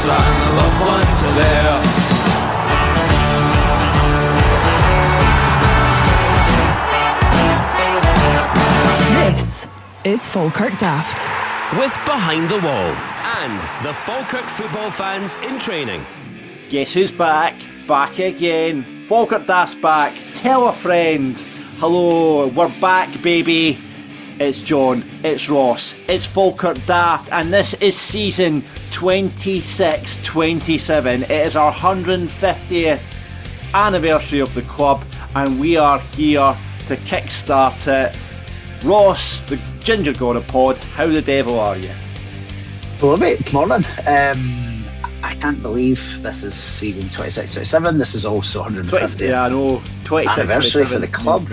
friends and the loved ones are there. This is Falkirk Daft. With Behind the Wall and the Falkirk football fans in training. Guess who's back? Back again. Falkirk Daft's back. Tell a friend. Hello, we're back, baby. It's John, it's Ross, it's Falkirk Daft, and this is season 26-27. It is our 150th anniversary of the club, and we are here to kickstart it. Ross, the Ginger God of Pod, how the devil are you? Hello mate, good morning. I can't believe this is season 26-27. This is also 150th Yeah, I know. anniversary for the club.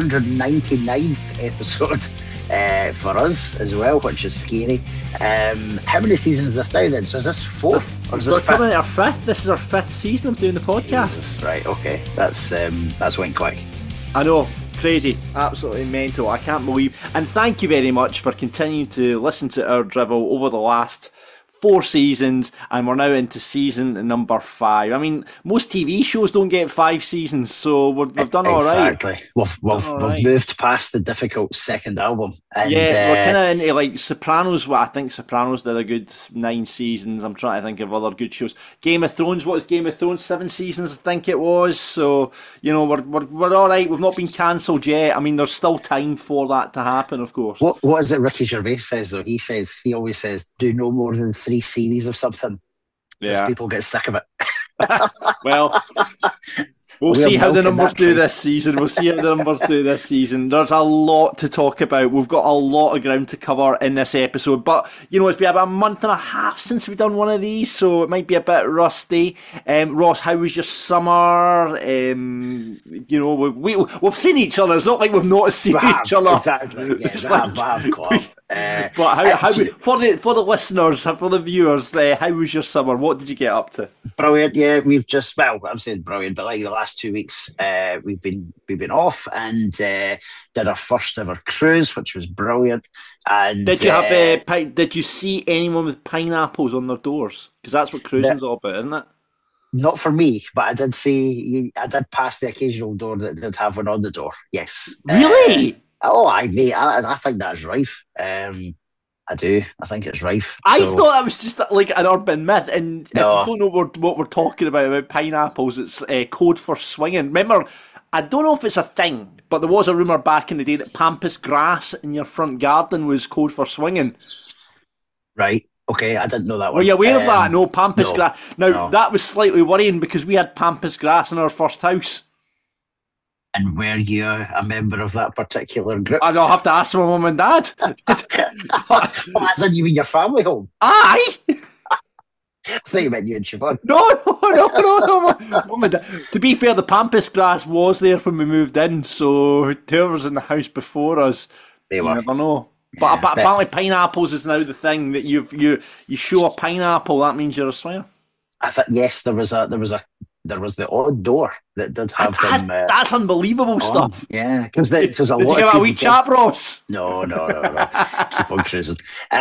199th episode for us as well, which is scary. How many seasons is this now then? So is this fourth? Or is We're this coming at our fifth. This is our fifth season of doing the podcast. Jesus, right, okay. That's went quick. I know. Crazy, absolutely mental. I can't believe. And thank you very much for continuing to listen to our drivel over the last 4 seasons, and we're now into season number 5. I mean, most TV shows don't get 5 seasons, so we've done all right. Exactly. We've moved past the difficult second album. And, yeah, we're kind of into like Sopranos. Well, I think Sopranos did a good 9 seasons. I'm trying to think of other good shows. Game of Thrones. What is Game of Thrones? 7 seasons, I think it was. So you know, we're all right. We've not been cancelled yet. I mean, there's still time for that to happen, of course. What is it Ricky Gervais says though? He always says, do no more than 3 series of something. Yeah, people get sick of it. Well, we'll see how the numbers do this season. There's a lot to talk about. We've got a lot of ground to cover in this episode. But, you know, it's been about a month and a half since we've done one of these, so it might be a bit rusty. Ross, how was your summer? You know, we've seen each other. It's not like we've not seen each other. Exactly. Yeah, I've caught up. But how for the listeners, for the viewers, how was your summer? What did you get up to? Brilliant. Yeah, I'm saying brilliant, but like the last 2 weeks, we've been off and did our first ever cruise, which was brilliant. And did you have did you see anyone with pineapples on their doors? Because that's what cruising's all about, isn't it? Not for me, but I did pass the occasional door that did have one on the door. Yes. Really? I think that's rife. I do. I think it's rife. I thought that was just like an urban myth, and no. If you don't know what we're talking about pineapples, it's code for swinging. Remember, I don't know if it's a thing, but there was a rumour back in the day that pampas grass in your front garden was code for swinging. Right. Okay, I didn't know that one. Were you aware of that? No, pampas grass. Now, no. That was slightly worrying because we had pampas grass in our first house. And were you a member of that particular group? I'll have to ask my mum and dad. As in you and your family home? Aye! I thought you meant you and Siobhan. No. Mum and dad. To be fair, the pampas grass was there when we moved in, so whoever's in the house before us, they were. You never know. But apparently pineapples is now the thing that you show a pineapple, that means you're a swinger. I thought yes, there was the odd door that did have them. That's unbelievable stuff. Yeah, because a lot. Did you give it a wee chat, Ross? No. Keep on cruising.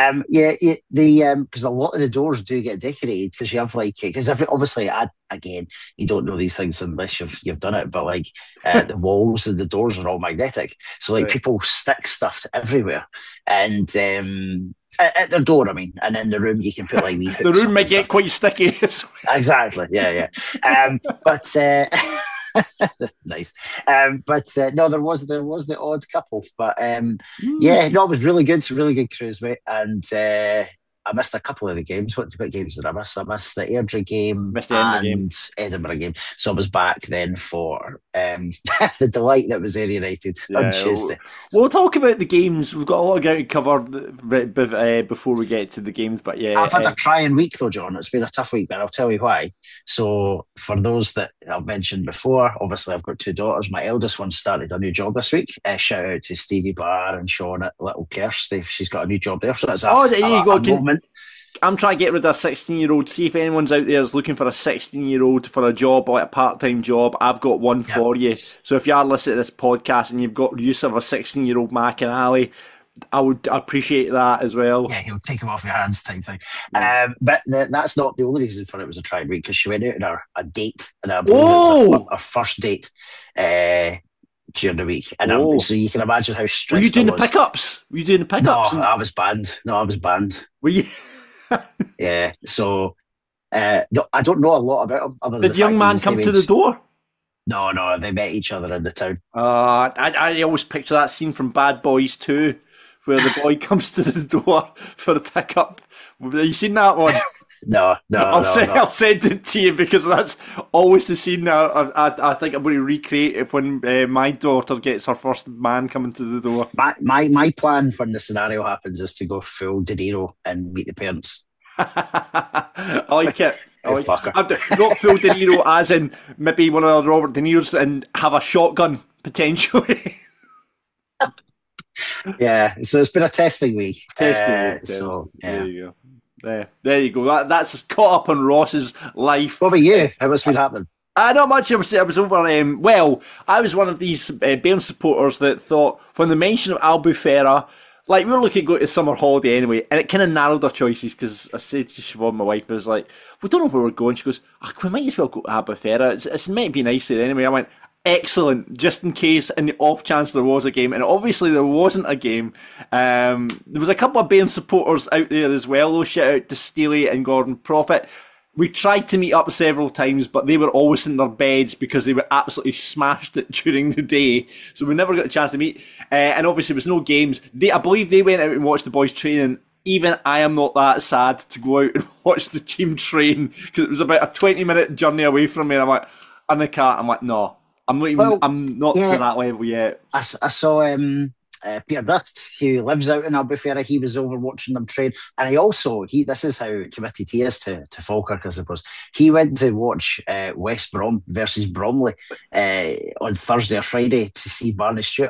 Because a lot of the doors do get decorated because you have obviously again you don't know these things unless you've done it, but like the walls and the doors are all magnetic, so like people stick stuff everywhere, and at their door, I mean, and in the room you can put like wee hooks. The room might get quite sticky. Exactly. Yeah. But nice. No, there was the odd couple, but yeah, no, it was really good cruise, mate, and I missed a couple of the games. What games did I miss? I missed the Airdrie game and Edinburgh game. So I was back then for the delight that was Ayr United on Tuesday. We'll talk about the games. We've got a lot of ground to cover before we get to the games. But yeah, I've had a trying week though, John. It's been a tough week, but I'll tell you why. So for those that I've mentioned before, obviously I've got 2 daughters. My eldest one started a new job this week. Shout out to Stevie Barr and Sean at Little Kerst. She's got a new job there. So that's there you go. Moment. I'm trying to get rid of a 16-year-old. See if anyone's out there is looking for a 16-year-old for a job, like a part-time job. I've got one for you. So if you are listening to this podcast and you've got use of a 16-year-old Mac and Ali, I would appreciate that as well. Yeah, he'll take him off your hands type thing. But that's not the only reason for it was a tried week, because she went out on a date, and I believe it was her first date during the week. And so you can imagine how stressed. Were you doing the pickups? No, I was banned. Were you? Yeah. So no, I don't know a lot about him. Other than Did the young man come to the door? No, they met each other in the town. I always picture that scene from Bad Boys 2, where the boy comes to the door for a pickup. Have you seen that one? No. I'll send it to you, because that's always the scene I think I'm going to recreate it when my daughter gets her first man coming to the door. My plan when the scenario happens is to go full De Niro and meet the parents. I like it. Fucker. Not full De Niro, as in maybe one of the Robert De Niro's, and have a shotgun potentially. Yeah, so it's been a testing week. So yeah. There you go. There you go. That's caught up on Ross's life. What about you? What's been happening? Not much. I was over. I was one of these Bayern supporters that thought, when the mention of Albufeira, like, we were looking to go to summer holiday anyway, and it kind of narrowed our choices, because I said to Siobhan, my wife, I was like, we don't know where we're going. She goes, we might as well go to Albufeira. It might be nice there anyway. I went, excellent, just in case, in the off chance there was a game. And obviously there wasn't a game. There was a couple of Bayern supporters out there as well, though. Shout out to Steely and Gordon Prophet. We tried to meet up several times, but they were always in their beds because they were absolutely smashed it during the day. So we never got a chance to meet. And obviously there was no games. I believe they went out and watched the boys training. Even I am not that sad to go out and watch the team train, because it was about a 20-minute journey away from me. And I'm like, in the car, I'm like, no, I'm not even. I'm not to that level yet. I saw Peter Dust, who lives out in Albufeira. He was over watching them train, and this is how committed he is to Falkirk, I suppose. He went to watch West Brom versus Bromley on Thursday or Friday to see Barney Stewart.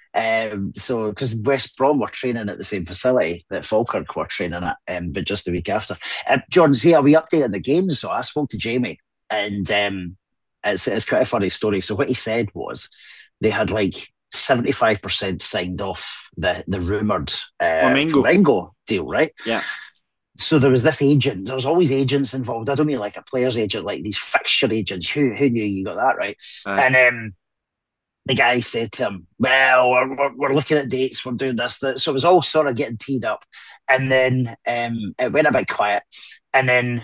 So because West Brom were training at the same facility that Falkirk were training at, but just the week after. Jordan, see, are we updating the games? So I spoke to Jamie, and it's quite a funny story. So what he said was they had like 75% signed off the rumoured Flamengo deal, right? Yeah. So there was this agent. There was always agents involved. I don't mean like a player's agent, like these fixture agents. Who knew you got that right? And the guy said to him, well, we're looking at dates, we're doing this. So it was all sort of getting teed up. And then it went a bit quiet. And then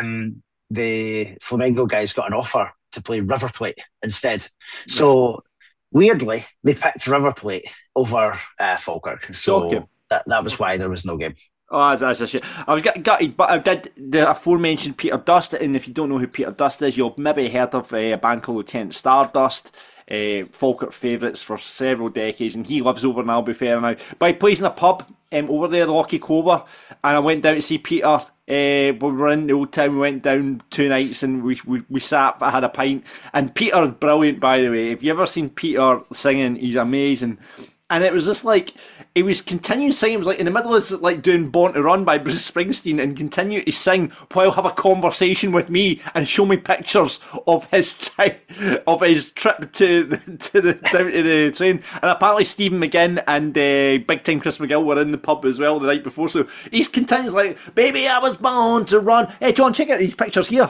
the Flamengo guys got an offer to play River Plate instead. So weirdly, they picked River Plate over Falkirk. So that was why there was no game. Oh, that's a shit. I was gutted, but I did the aforementioned Peter Dust, and if you don't know who Peter Dust is, you'll maybe heard of a band called Lieutenant Stardust. Falkirk favourites for several decades, and he lives over in Albufeira now. But he plays in a pub over there, Lochie Clover, and I went down to see Peter. We were in the old town. We went down 2 nights, and we sat. I had a pint, and Peter's brilliant, by the way. If you ever seen Peter singing, he's amazing. And it was just like, he was continuing singing. It was like in the middle of like doing Born to Run by Bruce Springsteen, and continue to sing while have a conversation with me and show me pictures of his trip to the train. And apparently Stephen McGinn and Big Time Chris McGill were in the pub as well the night before. So he's continues like, baby, I was born to run. Hey John, check out these pictures here.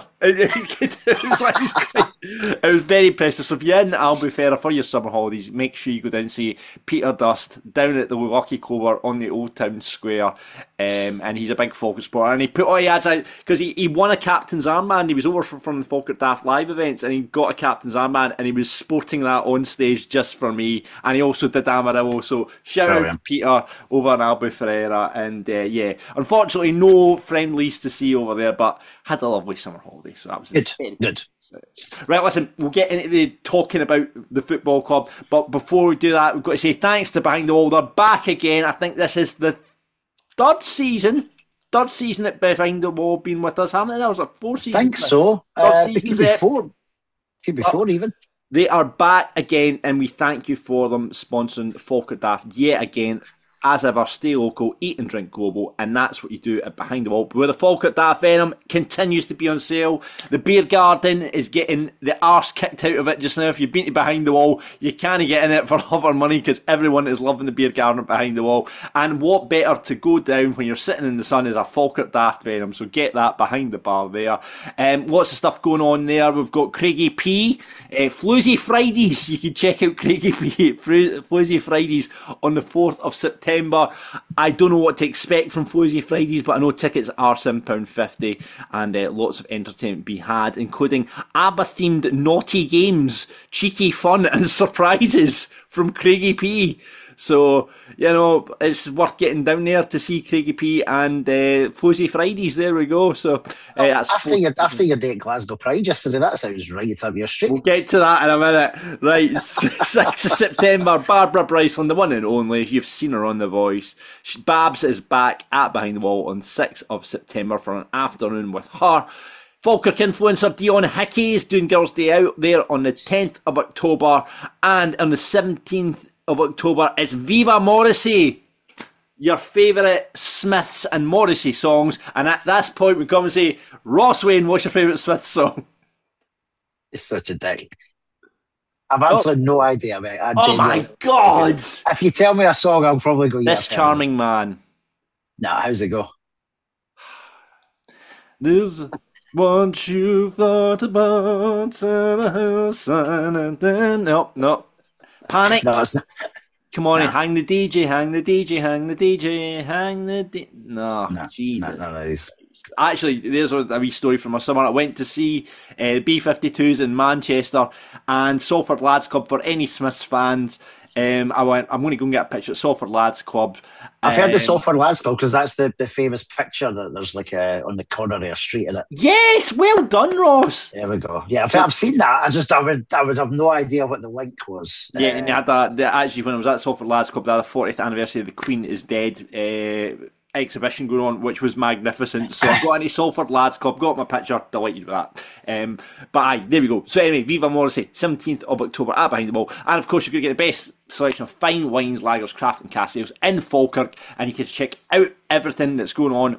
It was very impressive. So if you're in Albufeira for your summer holidays, make sure you go down and see Peter Dust down at the Lochie Clover on the Old Town Square, and he's a big Falkirk supporter, and he put all he ads out because he won a captain's armband. He was over from the Falkirk Daft live events, and he got a captain's armband, and he was sporting that on stage just for me, and he also did Amarillo. So shout out to Peter over in Albufeira, and unfortunately no friendlies to see over there, but had a lovely summer holiday, so that was good. Right, listen, we'll get into the talking about the football club, but before we do that, we've got to say thanks to Behind the Wall. They're back again. I think this is the third season that Behind the Wall have been with us, haven't they? That was like 4 seasons. I think so. It could be 4. Could be 4 even. They are back again, and we thank you for them sponsoring Falkirk Daft yet again. as ever, stay local, eat and drink global, and that's what you do at Behind the Wall. Where the Falkirk Daft Venom continues to be on sale. The beer garden is getting the arse kicked out of it just now. If you've been to Behind the Wall, you can't get in it for love or money because everyone is loving the beer garden Behind the Wall. And what better to go down when you're sitting in the sun is a Falkirk Daft Venom. So get that behind the bar there. Lots of stuff going on there. We've got Craigie P, Floozy Fridays. You can check out Craigie P, Floozy Fridays on the 4th of September. I don't know what to expect from Floozy Fridays, but I know tickets are £7.50 and lots of entertainment be had, including ABBA-themed naughty games, cheeky fun and surprises from Craigie P. So, you know, it's worth getting down there to see Craigie P and Floozy Fridays. There we go. So that's after your day at Glasgow Pride yesterday, that sounds right up your street. We'll get to that in a minute. Right, 6th of September, Barbara Bryson, the one and only. You've seen her on The Voice. Babs is back at Behind the Wall on 6th of September for an afternoon with her. Falkirk influencer Dion Hickey is doing Girls' Day Out there on the 10th of October, and on the 17th of October, it's Viva Morrissey, your favourite Smiths and Morrissey songs. And at this point, we come and say, Ross Wayne, what's your favourite Smiths song? It's such a dick. I've absolutely no idea, mate. Oh my God! If you tell me a song, I'll probably go, This Charming Man. Nah, how's it go? There's what you thought about and then... No. Panic. No, it's not. Come on, hang the DJ, hang the DJ, hang the DJ, hang the DJ. No, Jesus. No. Actually, there's a wee story from my summer. I went to see B-52s in Manchester and Salford Lads Club. For any Smiths fans, I'm going to go and get a picture at Salford Lads Club. I've heard the Salford Lads Club because that's the famous picture that there's like on the corner of a street in it. Yes, well done, Ross. There we go. Yeah, I've seen that. I would have no idea what the link was. Yeah, and they had that. Actually, when I was at Salford Lads Club, they had a 40th anniversary of The Queen is Dead exhibition going on, which was magnificent. So I got into Salford Lads Club, got my picture, delighted with that. But aye, there we go. So anyway, Viva Morrissey, 17th of October at Behind the Wall. And of course, you're going to get the best selection of fine wines, lagers, craft and cask ales in Falkirk. And you can check out everything that's going on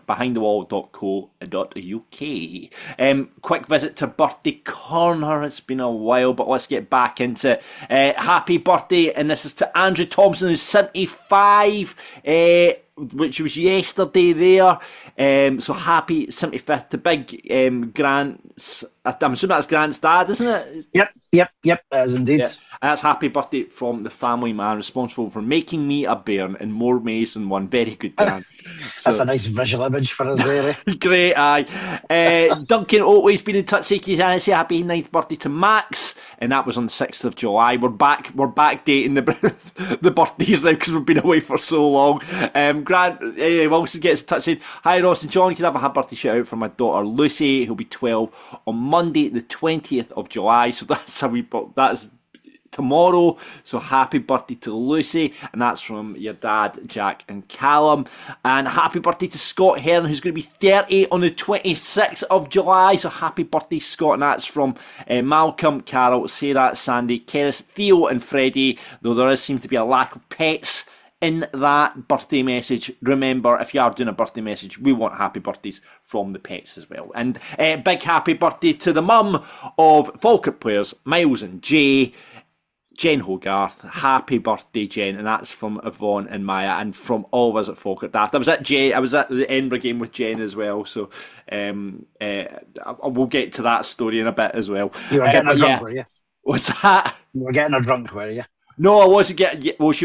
behindthewall.co.uk. Quick visit to Birthday Corner. It's been a while, but let's get back into it. Happy birthday, and this is to Andrew Thompson, who's 75. Which was yesterday there. So happy 75th to big Grant's. I'm assuming that's Grant's dad, isn't it? Yep, as indeed. Yeah. And that's happy birthday from the family man responsible for making me a bairn in more ways than one. Very good, Grant. That's a nice visual image for us there. Great, aye. Duncan Oatway's been in touch, saying say happy 9th birthday to Max, and that was on the 6th of July. We're back dating the birthdays now because we've been away for so long. Grant Wilson gets in touch saying, hi Ross and John, can I have a happy birthday shout out for my daughter Lucy, who'll be 12 on Monday the 20th of July. So that's tomorrow, so happy birthday to Lucy, and that's from your dad Jack and Callum. And happy birthday to Scott Hearn, who's going to be 30 on the 26th of July, so happy birthday Scott. And that's from Malcolm, Carol, Sarah, Sandy, Keris, Theo and Freddie, though there seems to be a lack of pets in that birthday message. Remember, if you are doing a birthday message, we want happy birthdays from the pets as well. And big happy birthday to the mum of Falkirk players Miles and Jay, Jen Hogarth. Happy birthday, Jen. And that's from Yvonne and Maya, and from all of us at Falkirk Daft. I was at the Edinburgh game with Jen as well, so we'll get to that story in a bit as well. You were getting a drunk, were you? What's that? You were getting a drunk, were you? No, I wasn't getting. Well,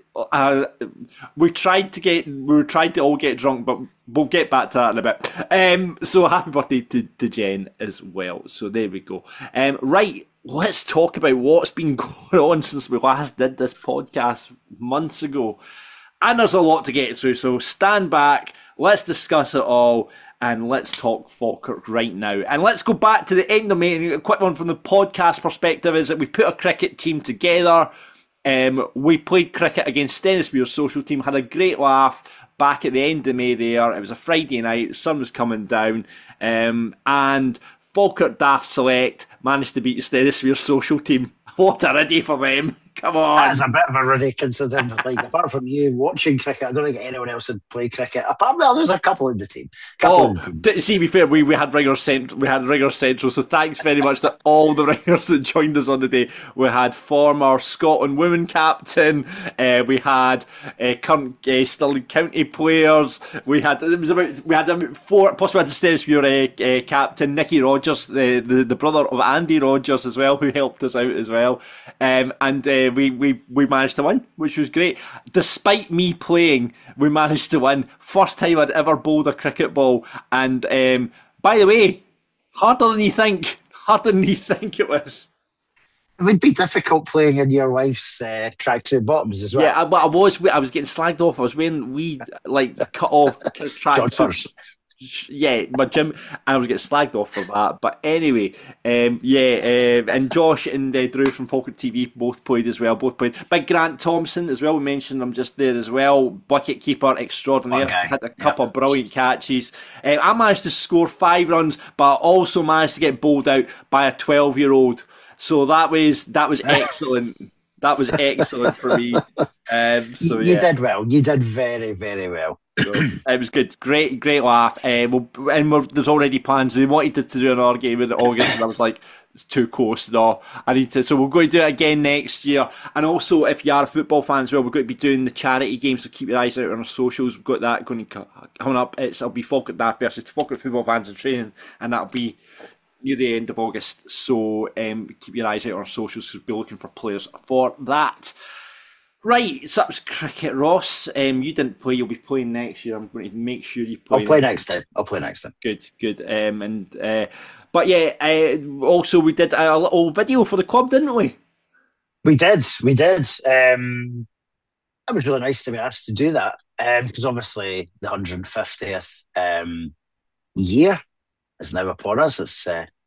we tried to all get drunk, but we'll get back to that in a bit. So happy birthday to Jen as well. So there we go. Right, let's talk about what's been going on since we last did this podcast months ago. And there's a lot to get through, so stand back, let's discuss it all, and let's talk Falkirk right now. And let's go back to the end of May. A quick one from the podcast perspective is that we put a cricket team together. We played cricket against Stennismuir's social team, had a great laugh back at the end of May there. It was a Friday night, the sun was coming down, and Falkirk Daft Select managed to beat Stennismuir's social team. What a day for them. Come on. That's a bit of a ruddy considering, like, apart from you watching cricket, I don't think anyone else had played cricket. Apart, well, there's a couple in the team. See, to be fair, we had Ringers Central, so thanks very much to all the Ringers that joined us on the day. We had former Scotland women captain, we had current Stirling County players, we had about four, possibly had the Stennismuir captain, Nicky Rogers, the brother of Andy Rogers as well, who helped us out as well, and we managed to win, which was great. Despite me playing, we managed to win. First time I'd ever bowled a cricket ball, and by the way, harder than you think it was. It would be difficult playing in your wife's tracksuit bottoms as well. Yeah, I was getting slagged off. I was wearing cut off tracksuits. Yeah, my gym, and I was getting slagged off for that. But anyway, and Josh and Drew from Falkirk TV both played as well. Big Grant Thompson as well. We mentioned him just there as well. Wicket keeper extraordinaire. Okay. Had a couple of brilliant catches. I managed to score 5 runs, but I also managed to get bowled out by a 12-year-old. So that was excellent. That was excellent for me. You did well. You did very, very well. So, it was good. Great laugh. There's already plans. We wanted to do another game in August, and I was like, it's too close. No, I need to. So we're going to do it again next year. And also, if you are a football fan as well, we're going to be doing the charity game. So keep your eyes out on our socials. We've got that coming up. It'll be Falkirk Daft versus the Falkirk Football Fans in Training, and that'll be near the end of August. So keep your eyes out on our socials. We'll be looking for players for that. Right, so that was cricket, Ross. You didn't play. You'll be playing next year. I'm going to make sure you play. I'll play next time. Good. But yeah, also we did a little video for the club, didn't we? We did. It was really nice to be asked to do that because obviously the 150th year is now upon us. It's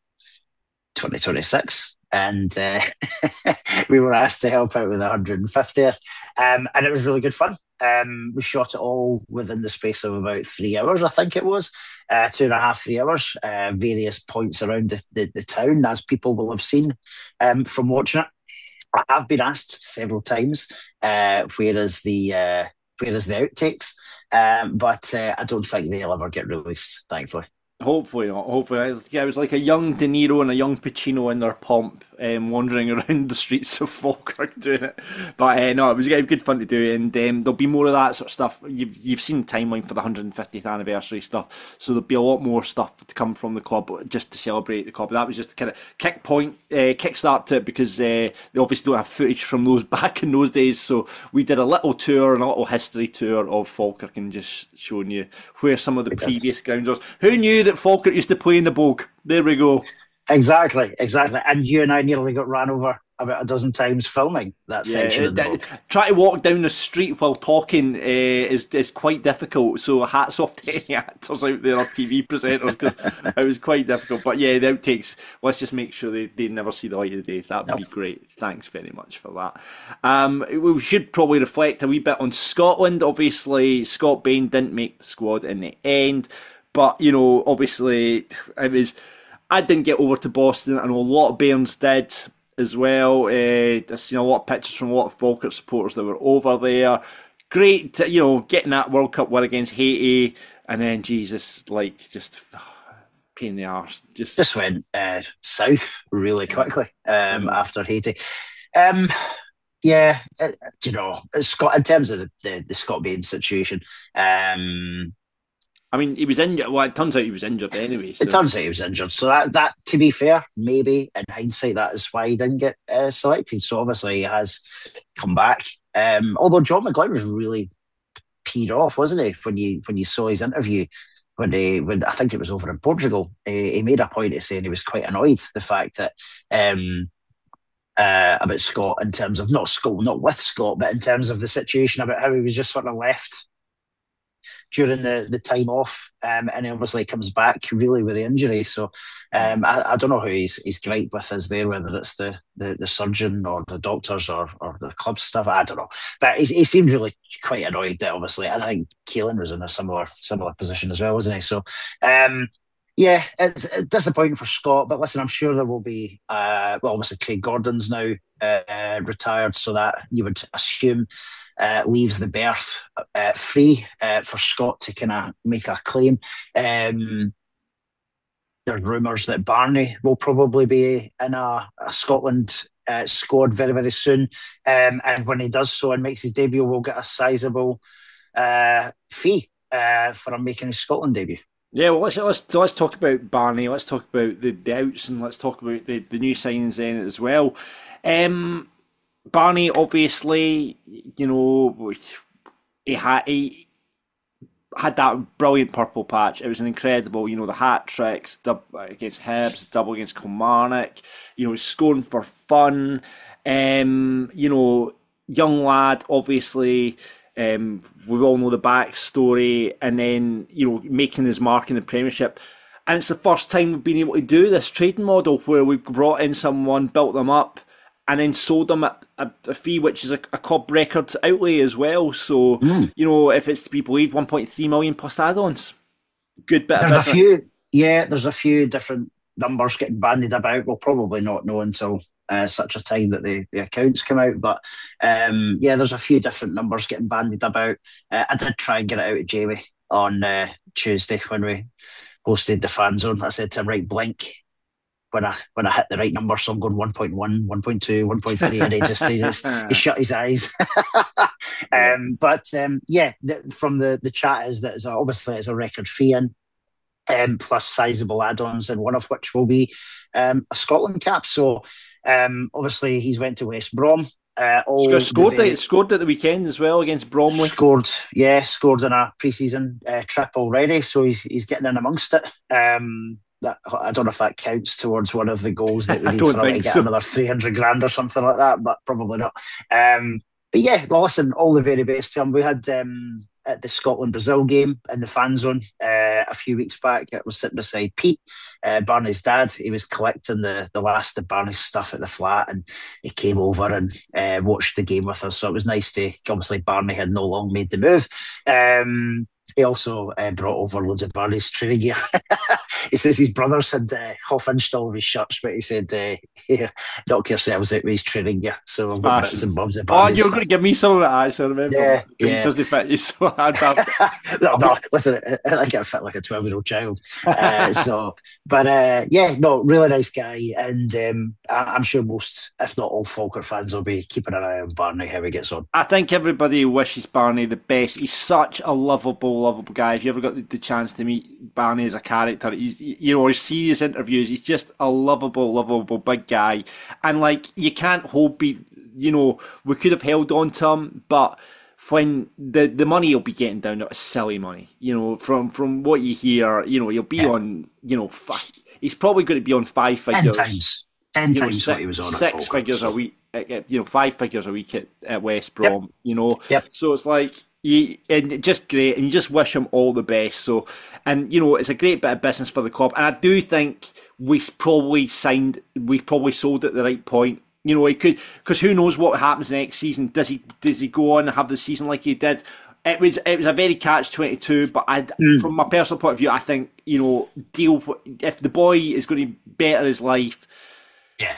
2026. And we were asked to help out with the 150th, and it was really good fun. We shot it all within the space of about 3 hours, I think it was, 2.5, 3 hours, various points around the town, as people will have seen from watching it. I have been asked several times, where is the outtakes, but I don't think they'll ever get released, thankfully. Hopefully not. It was like a young De Niro and a young Pacino in their pomp, wandering around the streets of Falkirk doing it. But no, it was good fun to do, and there'll be more of that sort of stuff. You've seen the timeline for the 150th anniversary stuff, so there'll be a lot more stuff to come from the club just to celebrate the club. That was just kind of kickstart to it, because they obviously don't have footage from those back in those days. So we did a little tour and a little history tour of Falkirk, and just showing you where some of the previous grounds was. Who knew that Falkirk used to play in the Bogue? There we go. Exactly. And you and I nearly got ran over about a dozen times filming that section of the Bogue. Trying to walk down the street while talking is quite difficult. So hats off to any actors out there or TV presenters, because it was quite difficult. But yeah, the outtakes, let's just make sure they never see the light of the day. That would be great. Thanks very much for that. We should probably reflect a wee bit on Scotland. Obviously, Scott Bain didn't make the squad in the end. But, obviously, I didn't get over to Boston. I know a lot of Bairns did as well. I've seen a lot of pictures from a lot of Falkirk supporters that were over there. Great, getting that World Cup win against Haiti. And then, Jesus, just pain in the arse. Just went south really quickly after Haiti. Scott, in terms of the Scott Bain situation, I mean, he was injured. Well, it turns out he was injured anyway. So. It turns out he was injured. So that, to be fair, maybe in hindsight, that is why he didn't get selected. So obviously he has come back. Although John McGlynn was really peed off, wasn't he, when you saw his interview when I think it was over in Portugal. He made a point of saying he was quite annoyed the fact that about Scott, in terms of not with Scott, but in terms of the situation about how he was just sort of left during the time off, and he obviously comes back really with the injury. So I don't know who he's gripe with is there, whether it's the surgeon or the doctors or the club stuff. I don't know, but he seemed really quite annoyed that obviously. I think Keelan was in a similar position as well, wasn't he? So Yeah, it's disappointing for Scott, but listen, I'm sure there will be. Well, obviously Craig Gordon's now retired, so that you would assume leaves the berth free for Scott to kind of make a claim. There's rumours that Barney will probably be in a Scotland squad very, very soon. And when he does so and makes his debut, we'll get a sizable fee for him making his Scotland debut. Yeah, well, let's talk about Barney. Let's talk about the outs, and let's talk about the new signings then as well. Barney, obviously, you know, he had that brilliant purple patch. It was an incredible, you know, the hat tricks, double against Hibs, double against Kilmarnock, you know, scoring for fun. You know, young lad, obviously. We all know the backstory, and then, you know, making his mark in the Premiership. And it's the first time we've been able to do this trading model where we've brought in someone, built them up, and then sold them at a fee which is a club record outlay as well. So, you know, if it's to be believed, 1.3 million plus add-ons. Good bit of business. There's a few different numbers getting bandied about. We'll probably not know until such a time that the accounts come out. But there's a few different numbers getting bandied about. I did try and get it out of Jamie on Tuesday when we hosted the fan zone. I said to him, right, blink when I hit the right number. So I'm going 1.1, 1.2, 1.3, and he shut his eyes. From the chat is that obviously it's a record fee in. Plus sizable add-ons, and one of which will be a Scotland cap. So obviously he's went to West Brom. Scored at the weekend as well against Bromley. Scored in a pre-season trip already, so he's getting in amongst it. I don't know if that counts towards one of the goals that we need to get another 300 grand or something like that, but probably not. But yeah, well, listen, all the very best to him. We had at the Scotland-Brazil game in the fan zone a few weeks back. I was sitting beside Pete, Barney's dad. He was collecting the last of Barney's stuff at the flat, and he came over and watched the game with us. So it was nice to, obviously Barney had no long made the move. He also brought over loads of Barney's training gear. He says his brothers had half-inched all of his shirts, but he said, knock yourselves out with his training gear. So I've got bits and bobs of Barney's you're going to give me some of that, actually, I remember. Yeah. It doesn't fit you, so no, listen, I think I fit like a 12-year-old child. Really nice guy. And I'm sure most, if not all, Falkirk fans will be keeping an eye on Barney, how he gets on. I think everybody wishes Barney the best. He's such a lovable guy. If you ever got the chance to meet Barney as a character, his serious interviews, he's just a lovable big guy. And like, you can't hold we could have held on to him, but when the money he'll be getting down to silly money, from what you hear, he'll be on, he's probably going to be on 5 figures. 10 times what he was on. 6 figures a week, 5 figures a week at West Brom, Yep. So it's like, and just great, and you just wish him all the best. So, and it's a great bit of business for the club, and I do think we probably sold at the right point. He could, because who knows what happens next season? Does he go on and have the season like he did? It was a very catch-22, but from my personal point of view, I think deal if the boy is going to better his life. Yeah.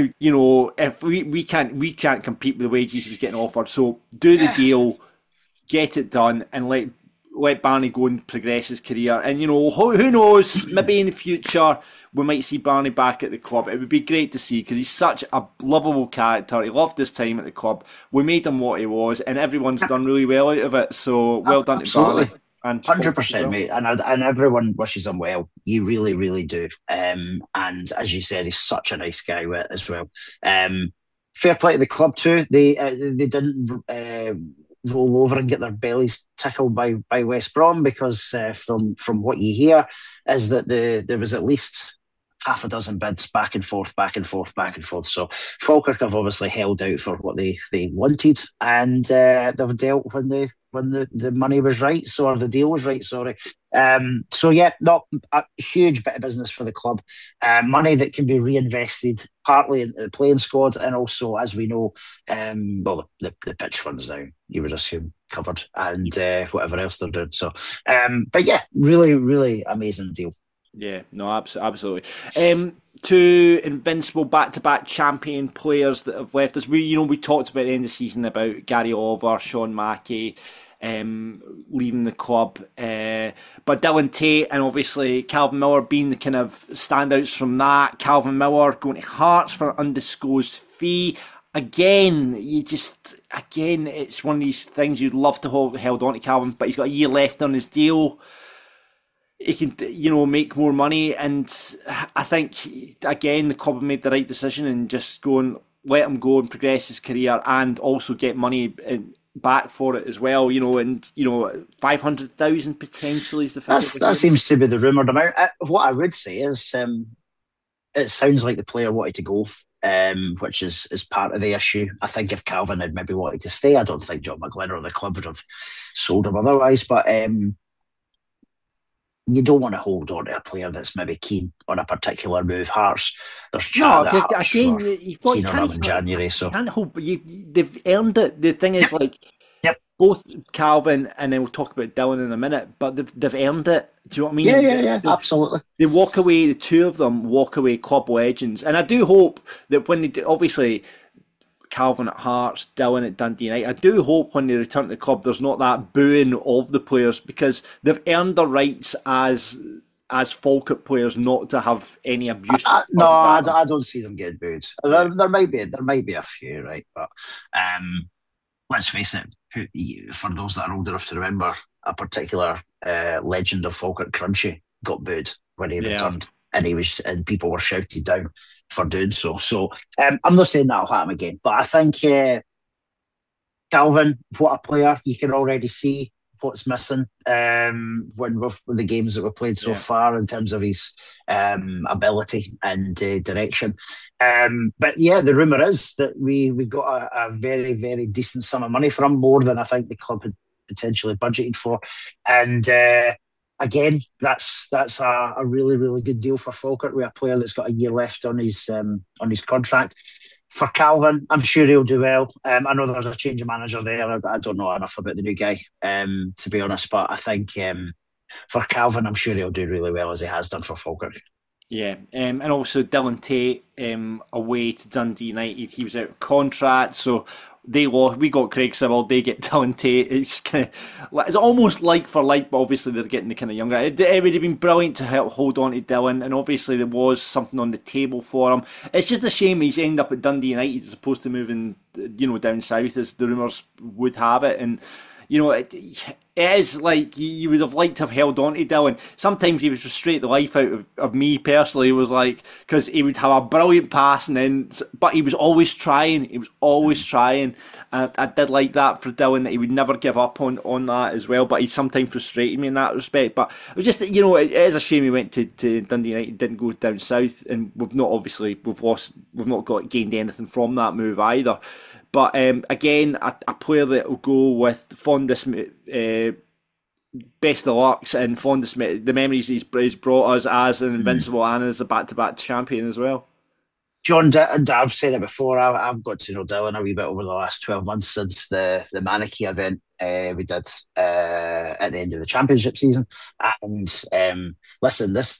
If we can't compete with the wages he's getting offered, so do the deal. Get it done and let Barney go and progress his career. And who knows? Maybe in the future we might see Barney back at the club. It would be great to see, because he's such a lovable character. He loved his time at the club. We made him what he was, and everyone's done really well out of it. So well done to Barney. 100%, mate, and everyone wishes him well. You really, really do. And as you said, he's such a nice guy as well. Fair play to the club too. They didn't roll over and get their bellies tickled by West Brom, because from what you hear is that there was at least half a dozen bids back and forth. So Falkirk have obviously held out for what they wanted, and they've dealt when the money was right, or the deal was right, sorry. Not a huge bit of business for the club. Money that can be reinvested partly into the playing squad, and also, as we know, the pitch funds now, you would assume, covered, and whatever else they're doing. So, really, really amazing deal. Yeah, no, absolutely. Two invincible back-to-back champion players that have left us. We talked about at the end of the season about Gary Oliver, Sean Mackey, leaving the club, but Dylan Tate and obviously Calvin Miller being the kind of standouts from that. Calvin Miller going to Hearts for an undisclosed fee. Again, it's one of these things you'd love to hold held on to Calvin, but he's got a year left on his deal. He can, make more money, and I think again the club have made the right decision and just let him go and progress his career, and also get money back for it as well. 500,000 potentially is the figure. That seems to be the rumoured amount. What I would say is, it sounds like the player wanted to go, which is part of the issue. I think if Calvin had maybe wanted to stay, I don't think John McGlynn or the club would have sold him otherwise. But you don't want to hold on to a player that's maybe keen on a particular move. Hearts, there's chat that Hearts were keen on him in January. So can't hold, they've earned it. The thing is, both Calvin and then we'll talk about Dylan in a minute, but they've earned it. Do you know what I mean? Yeah, absolutely. They walk away. The two of them walk away club legends, and I do hope that when they do, obviously Calvin at Hearts, Dylan at Dundee United, I do hope when they return to the club there's not that booing of the players, because they've earned their rights as Falkirk players not to have any abuse. I don't see them getting booed. There might be a few, right? But let's face it, for those that are old enough to remember, a particular legend of Falkirk, Crunchy, got booed when he returned, and people were shouted down for doing so. So I'm not saying that'll happen again, but I think Calvin, what a player! You can already see what's missing when the games that were played so far in terms of his ability and direction. But yeah, the rumour is that we got a very, very decent sum of money for him, more than I think the club had potentially budgeted for, and again, that's a really, really good deal for Falkirk with a player that's got a year left on his contract. For Calvin, I'm sure he'll do well. I know there's a change of manager there. I don't know enough about the new guy, to be honest, but I think for Calvin, I'm sure he'll do really well, as he has done for Falkirk. Yeah, and also Dylan Tate away to Dundee United. He was out of contract, so we got Craig Sibble, they get Dylan Tate. It's almost like for like, but obviously they're getting the kind of younger. It would have been brilliant to help hold on to Dylan, and obviously there was something on the table for him. It's just a shame he's ended up at Dundee United as opposed to moving, down south, as the rumours would have it. And it is like you would have liked to have held on to Dylan. Sometimes he would frustrate the life out of me personally. It was like, because he would have a brilliant pass, but he was always trying. I did like that for Dylan, that he would never give up on that as well. But he sometimes frustrated me in that respect. But it was just, it is a shame he went to Dundee United, didn't go down south, and we've not gained anything from that move either. But again, a player that will go with fondest, best of lucks and fondest the memories he's brought us as an invincible and as a back-to-back champion as well. John, and I've said it before, I've got to know Dylan a wee bit over the last 12 months since the Manicky event we did at the end of the championship season. And listen, this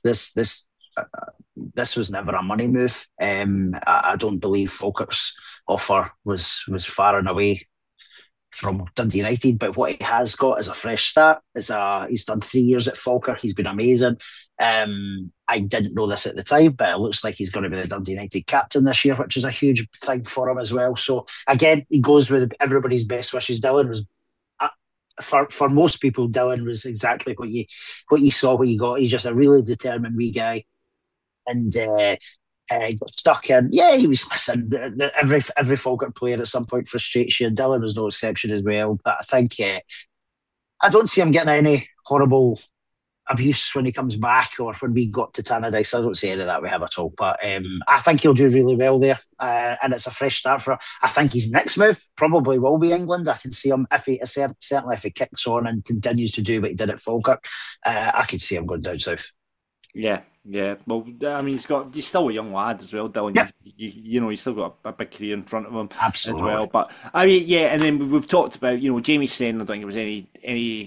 was never a money move. I don't believe Falkirk's offer was far and away from Dundee United, but what he has got is a fresh start. He's done 3 years at Falkirk. He's been amazing. I didn't know this at the time, but it looks like he's going to be the Dundee United captain this year, which is a huge thing for him as well. So again, he goes with everybody's best wishes. Dylan was, for most people, Dylan was exactly what you saw, what you got. He's just a really determined wee guy, and got stuck in. Yeah, he was. Listen, every Falkirk player at some point frustrates you, and Dylan was no exception as well. But I think I don't see him getting any horrible abuse when he comes back, or when we got to Tannadice. I don't see any of that we have at all. But I think he'll do really well there, and it's a fresh start for him. I think his next move probably will be England. I can see him, certainly if he kicks on and continues to do what he did at Falkirk, I could see him going down south. Yeah. Well, I mean, he's still a young lad as well, Dylan. Yep. He's still got a big career in front of him. Absolutely. As well. But I mean, yeah, and then we've talked about, Jamie Stayne. I don't think there was any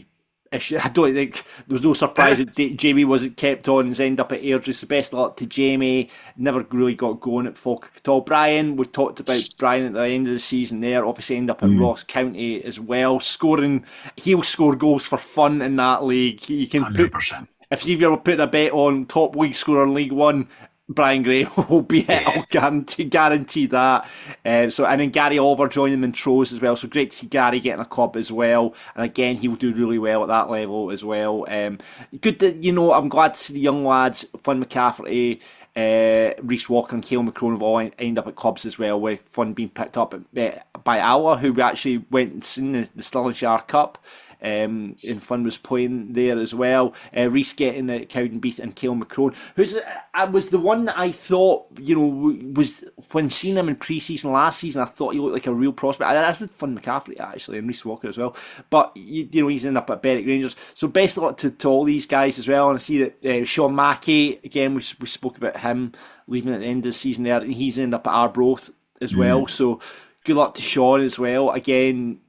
I don't think there was no surprise that Jamie wasn't kept on and ended up at Airdrie. So best of luck to Jamie. Never really got going at Falkirk at all. Brian, we talked about Brian at the end of the season there. Obviously ended up at Ross County as well. He'll score goals for fun in that league. You can 100%. If you've ever put a bet on top league scorer in League One, Brian Gray will be it. I'll guarantee that. And then Gary Oliver joining Montrose as well. So great to see Gary getting a club as well. And again, he'll do really well at that level as well. Good that, I'm glad to see the young lads, Fun McCafferty, Reece Walker and Cale McCrone have all ended up at clubs as well, with Fun being picked up by Alloa, who we actually went and seen the Stirlingshire Cup. And Fun was playing there as well. Reece getting the Cowdenbeath and Cale McCrone, who's was the one that I thought, was when seeing him in pre-season last season, I thought he looked like a real prospect. As did Fun McCaffrey actually, and Reece Walker as well. But he's ended up at Berwick Rangers. So best of luck to all these guys as well. And I see that Sean Mackey again. We spoke about him leaving at the end of the season there, and he's ended up at Arbroath as well. So good luck to Sean as well. Again.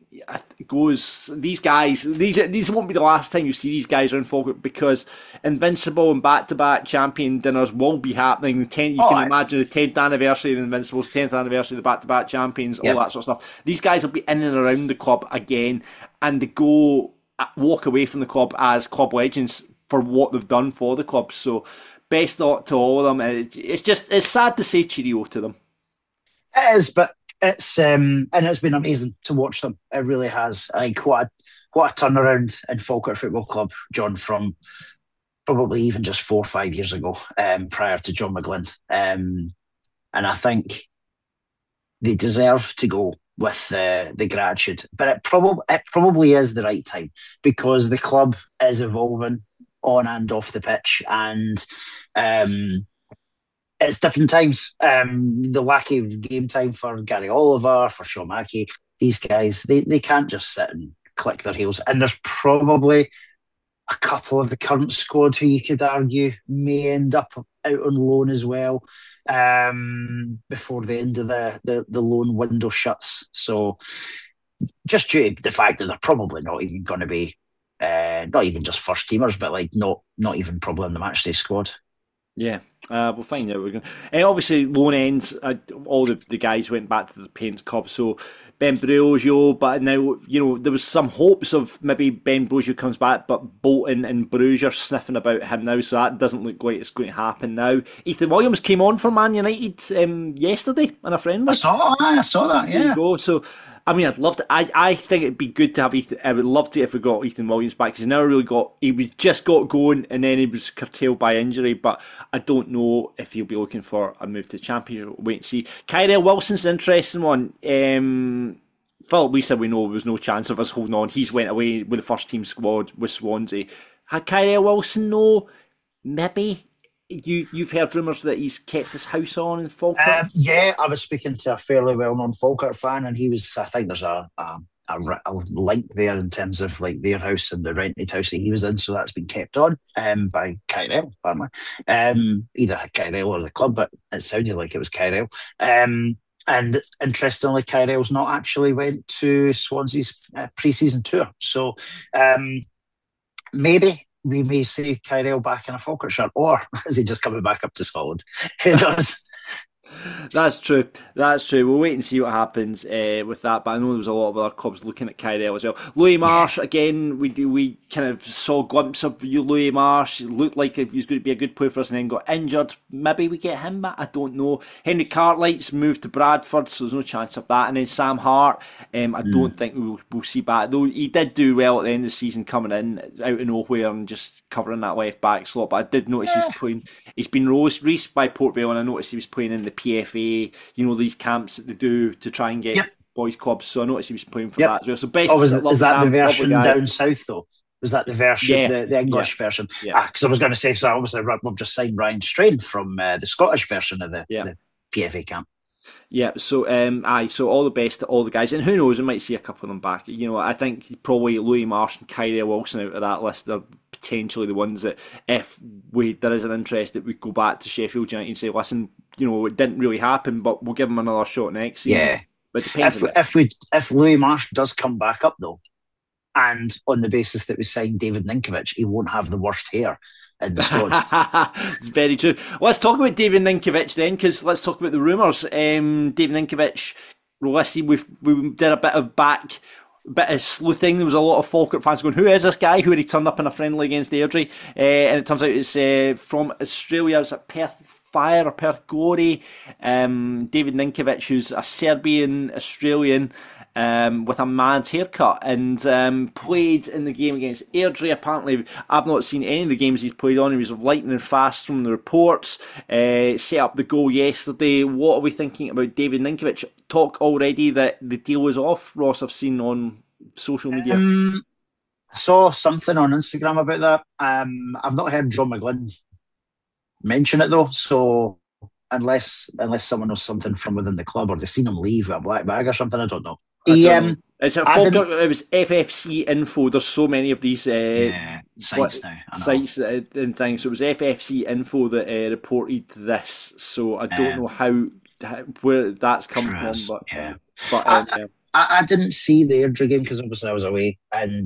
These guys, these won't be the last time you see these guys around Falkirk, because Invincible and back-to-back champion dinners will be happening. You can imagine the 10th anniversary of the Invincibles, 10th anniversary of the back-to-back champions, all that sort of stuff. These guys will be in and around the club again, and they walk away from the club as club legends for what they've done for the club. So best luck to all of them. It's sad to say cheerio to them. It is, but it's and it's been amazing to watch them. It really has. What a turnaround in Falkirk Football Club, John, from probably even just 4 or 5 years ago, prior to John McGlynn. And I think they deserve to go with the gratitude. But it probably is the right time, because the club is evolving on and off the pitch, and it's different times. The lack of game time for Gary Oliver, for Sean Mackey, these guys, they can't just sit and click their heels. And there's probably a couple of the current squad who you could argue may end up out on loan as well, before the end of the loan window shuts. So just due to the fact that they're probably not even going to be, not even just first teamers, but like not even probably in the matchday squad. Yeah, we'll find out. We're going. Obviously, loan ends. All the guys went back to the Payments Cup. So Ben Brugio, but now there was some hopes of maybe Ben Brugio comes back, but Bolton and Bruges are sniffing about him now. So that doesn't look like it's going to happen now. Ethan Williams came on for Man United yesterday in a friendly. I saw that. Yeah. There you go. So. I mean, I'd love to. I think it'd be good to have Ethan. I would love to if we got Ethan Williams back, because he never really got. He just got going, and then he was curtailed by injury. But I don't know if he'll be looking for a move to the Championship. We'll wait and see. Kyrell Wilson's an interesting one. Philip, we said we know there was no chance of us holding on. He's went away with the first team squad with Swansea. Had Kyrell Wilson no? Maybe. You've heard rumours that he's kept his house on in Falkirk? Yeah, I was speaking to a fairly well-known Falkirk fan, and he was. I think there's a link there in terms of like their house and the rented house that he was in, so that's been kept on by Kyrell, apparently. Either Kyrell or the club, but it sounded like it was Kyrell. And interestingly, Kyrell's not actually went to Swansea's pre-season tour, so maybe we may see Kyrell back in a Falkirk shirt, or is he just coming back up to Scotland? Who knows? That's true. We'll wait and see what happens with that. But I know there was a lot of other clubs looking at Kyrell as well. Louis Marsh, again, we kind of saw a glimpse of Louis Marsh. It looked like he was going to be a good player for us, and then got injured. Maybe we get him back. I don't know. Henry Cartwright's moved to Bradford, so there's no chance of that. And then Sam Hart, I don't think we'll see back. Though he did do well at the end of the season, coming in out of nowhere and just covering that left back slot. But I did notice he's playing. He's been released by Port Vale, and I noticed he was playing in the PFA, these camps that they do to try and get boys clubs. So I noticed he was playing for that as well. So best. Is that the version down south though? Was that the version, the English version? Yeah. Because I was going to say, so obviously we've just signed Ryan Strain from the Scottish version of the PFA camp. Yeah, so so all the best to all the guys, and who knows, we might see a couple of them back. I think probably Louis Marsh and Kyrell Wilson out of that list are potentially the ones that, if there is an interest, that we go back to Sheffield United and say, listen, it didn't really happen, but we'll give them another shot next season. Yeah, but it depends. If Louis Marsh does come back up though, And on the basis that we signed David Ninkovic, he won't have the worst hair in the squad. It's very true. Let's talk about David Ninkovic then, because let's talk about the rumours. David Ninkovic, listen, we did a bit of sleuthing. There was a lot of Falkirk fans going, who is this guy? Who had he turned up in a friendly against Airdrie? And it turns out it's from Australia. It's at Perth Fire or Perth Glory. David Ninkovic, who's a Serbian Australian with a mad haircut, and played in the game against Airdrie. Apparently, I've not seen any of the games he's played on. He was lightning fast from the reports. Set up the goal yesterday. What are we thinking about David Ninkovic? Talk already that the deal is off, Ross. I've seen on social media. I saw something on Instagram about that. I've not heard John McGlynn mention it though, so unless someone knows something from within the club or they've seen him leave with a black bag or something, I don't know. It was FFC Info. There's so many of these sites and things. So it was FFC Info that reported this. So I don't know where that's come from. But yeah, but I didn't see the Airdrie game because obviously I was away, and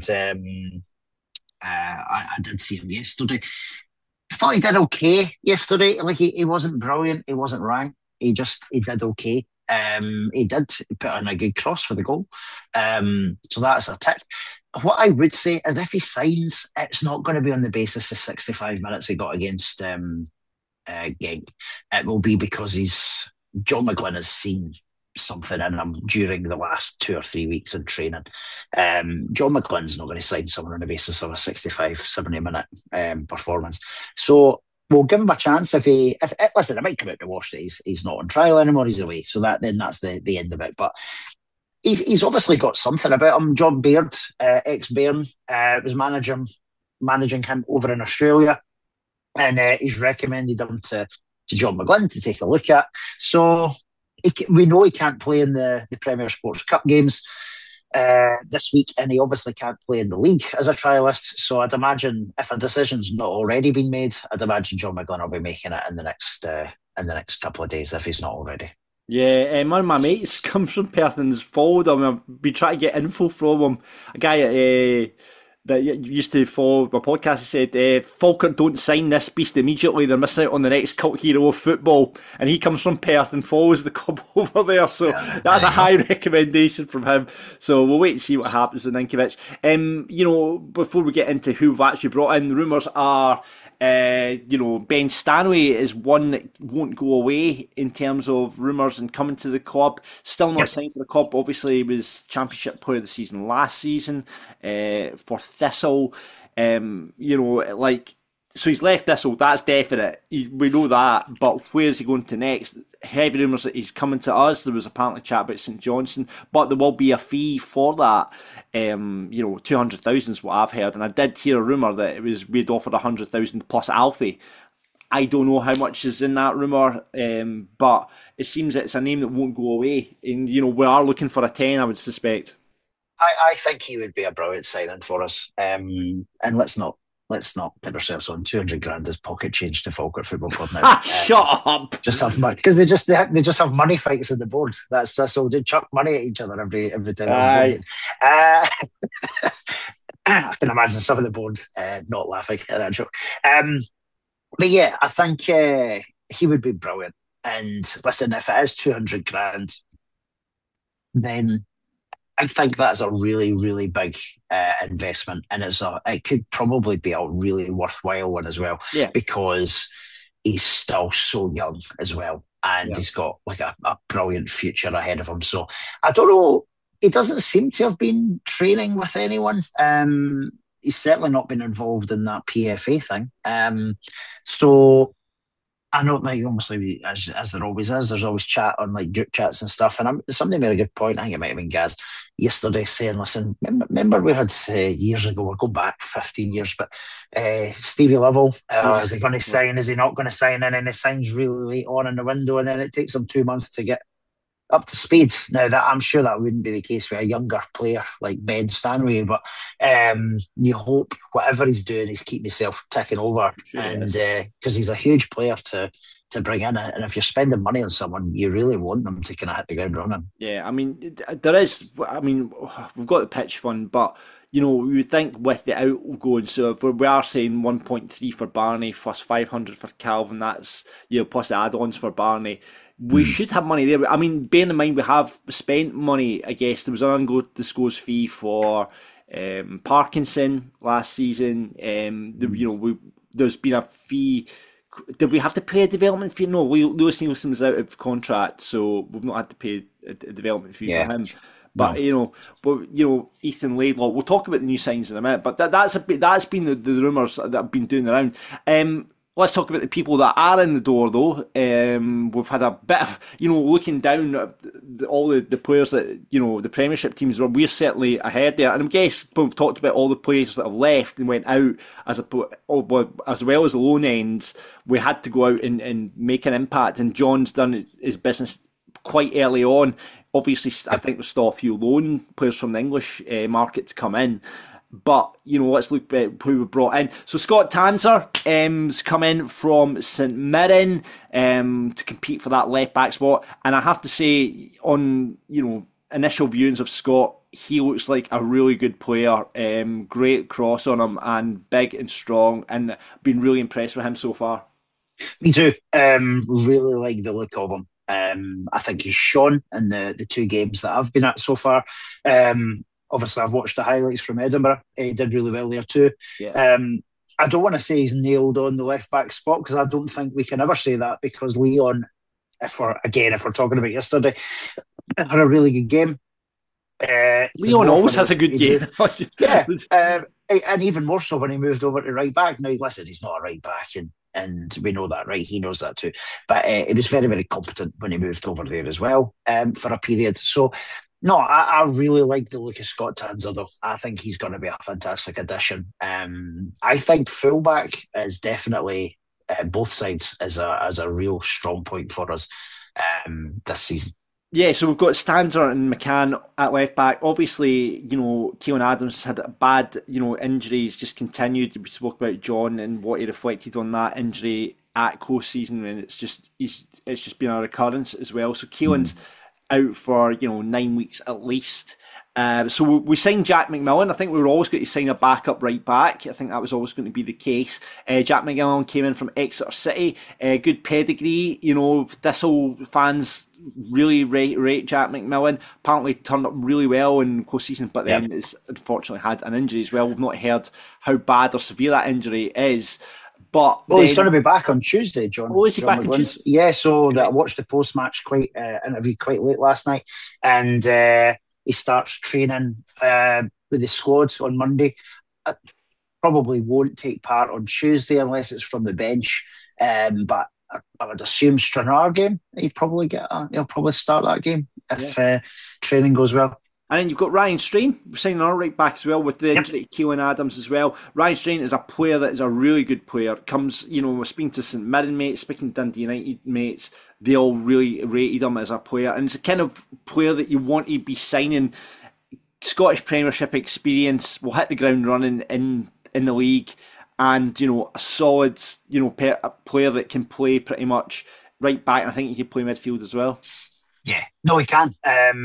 I did see him yesterday. I thought he did okay yesterday. Like he wasn't brilliant, he wasn't rank. He did okay. He did put in a good cross for the goal. So that's a tick. What I would say is if he signs, it's not going to be on the basis of 65 minutes he got against Genk. It will be because John McGlynn has seen something in him during the last 2 or 3 weeks in training. John McGlynn's not going to sign someone on the basis of a 65, 70 minute performance. So we'll give him a chance if listen, it might come out to wash that he's not on trial anymore, he's away. So that's the end of it. But he's obviously got something about him. John Baird, ex-Bairn, was managing him over in Australia. And he's recommended him to John McGlynn to take a look at. So we know he can't play in the Premier Sports Cup games this week, and he obviously can't play in the league as a trialist. So I'd imagine if a decision's not already been made, I'd imagine John McGlynn will be making it in the next couple of days if he's not already. Yeah, one of my mates comes from Perth and has followed him. I've been trying to get info from him. A guy that used to follow my podcast said, Falkirk don't sign this beast immediately, they're missing out on the next cult hero of football. And he comes from Perth and follows the club over there, so that's a high recommendation from him. So we'll wait and see what happens with Ninkovic. Before we get into who we've actually brought in, the rumours are Ben Stanley is one that won't go away in terms of rumours and coming to the club. Still not signed for the club. Obviously, he was Championship Player of the Season last season for Thistle. So he's left Thistle, that's definite. We know that, but where is he going to next? Heavy rumours that he's coming to us. There was apparently chat about St Johnstone, but there will be a fee for that. 200,000 is what I've heard, and I did hear a rumour that we'd offered 100,000 plus Alfie. I don't know how much is in that rumour, but it seems it's a name that won't go away. And we are looking for a 10, I would suspect. I think he would be a brilliant signing for us. And let's not put ourselves on 200 grand as pocket change to Falkirk Football Club now. Shut up! Just have money because they just have money fights in the board. That's all. They chuck money at each other every time. Aye. I can imagine some of the board not laughing at that joke. But yeah, I think he would be brilliant. And listen, if it is 200 grand, then I think that's a really, really big investment, and it could probably be a really worthwhile one as well. Yeah. Because he's still so young as well, and he's got like a brilliant future ahead of him. So I don't know. He doesn't seem to have been training with anyone. He's certainly not been involved in that PFA thing. So I know, like, obviously, as there always is, there's always chat on like group chats and stuff. And somebody made a good point. I think it might have been Gaz yesterday saying, "Listen, remember we had years ago. We'll go back 15 years, but Stevie Lovell, is he going to sign? Is he not going to sign? And then he signs really late on in the window, and then it takes him 2 months to get up to speed. Now that I'm sure that wouldn't be the case with a younger player like Ben Stanley, but you hope whatever he's doing, he's keeping himself ticking over, and because he's a huge player to to bring in, and if you're spending money on someone, you really want them to kind of hit the ground running. Yeah, I mean, there is. I mean, we've got the pitch fund, but you would think with the outgoing. So if we are saying 1.3 for Barney plus 500 for Calvin, that's plus the add-ons for Barney. We should have money there. I mean, bearing in mind we have spent money. I guess there was an undisclosed fee for Parkinson last season. There's been a fee. Did we have to pay a development fee? No, Lewis Nielsen was out of contract, so we've not had to pay a development fee for him. But Ethan Laidlaw. We'll talk about the new signs in a minute. But that's been the rumours that have been doing around. Let's talk about the people that are in the door, though. We've had a bit of, looking down at all the players that, the Premiership teams were. We're certainly ahead there. And I guess we've talked about all the players that have left and went out as well as the loan ends. We had to go out and make an impact. And John's done his business quite early on. Obviously, I think there's still a few loan players from the English market to come in. But, let's look at who we brought in. So Scott Tanser come in from St Mirren to compete for that left-back spot. And I have to say, on, initial viewings of Scott, he looks like a really good player. Great cross on him and big and strong. And been really impressed with him so far. Me too. Really like the look of him. I think he's shone in the 2 games that I've been at so far. Obviously, I've watched the highlights from Edinburgh. He did really well there too. Yeah. I don't want to say he's nailed on the left-back spot because I don't think we can ever say that because Leon, if we're talking about yesterday, had a really good game. Leon always has a good game. Yeah, and even more so when he moved over to right-back. Now, listen, he's not a right-back and we know that, right? He knows that too. But he was very, very competent when he moved over there as well for a period. So, no, I really like the look of Scott Tanser, though. I think he's going to be a fantastic addition. I think fullback is definitely both sides as a real strong point for us this season. Yeah, so we've got Stanzer and McCann at left back. Obviously, Keelan Adams had a bad, injuries just continued. We spoke about John and what he reflected on that injury at close season, and it's just been a recurrence as well. So Keelan's out for 9 weeks at least. So we signed Jack McMillan. I think we were always going to sign a backup right back. I think that was always going to be the case. Jack McMillan came in from Exeter City. Good pedigree. Thistle fans really rate Jack McMillan. Apparently turned up really well in close season, but then it's unfortunately had an injury as well. We've not heard how bad or severe that injury is. But he's going to be back on Tuesday, John. Oh, is he back on Tuesday? Yeah, so I watched the post-match interview quite late last night, and he starts training with the squad on Monday. Probably won't take part on Tuesday unless it's from the bench, but I would assume Stranraer game. He'll probably start that game if training goes well. And then you've got Ryan Strain, signing our right back as well with the injury to Keelan Adams as well. Ryan Strain is a player that is a really good player. Comes, we're speaking to St Mirren mates, speaking to Dundee United mates, they all really rated him as a player. And it's a kind of player that you want to be signing. Scottish Premiership experience, will hit the ground running in the league. And, a solid, a player that can play pretty much right back. And I think he can play midfield as well. Yeah, no, he can.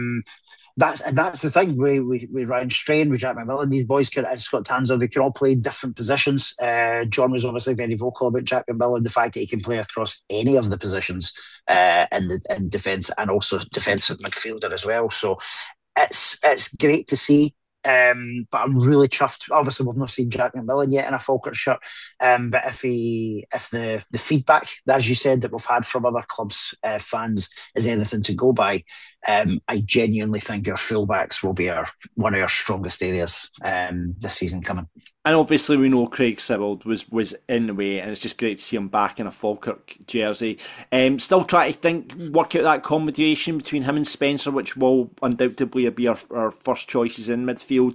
That's the thing with Ryan Strain, with Jack McMillan. These boys Scott Tanser, they can all play different positions. John was obviously very vocal about Jack McMillan, the fact that he can play across any of the positions in defence and also defensive midfielder as well. So it's great to see. But I'm really chuffed. Obviously, we've not seen Jack McMillan yet in a Falkirk shirt. But if the feedback, as you said, that we've had from other clubs' fans is anything to go by, I genuinely think our fullbacks will be one of our strongest areas this season coming. And obviously, we know Craig Sibbald was in the way, and it's just great to see him back in a Falkirk jersey. Still trying to work out that combination between him and Spencer, which will undoubtedly be our first choices in midfield.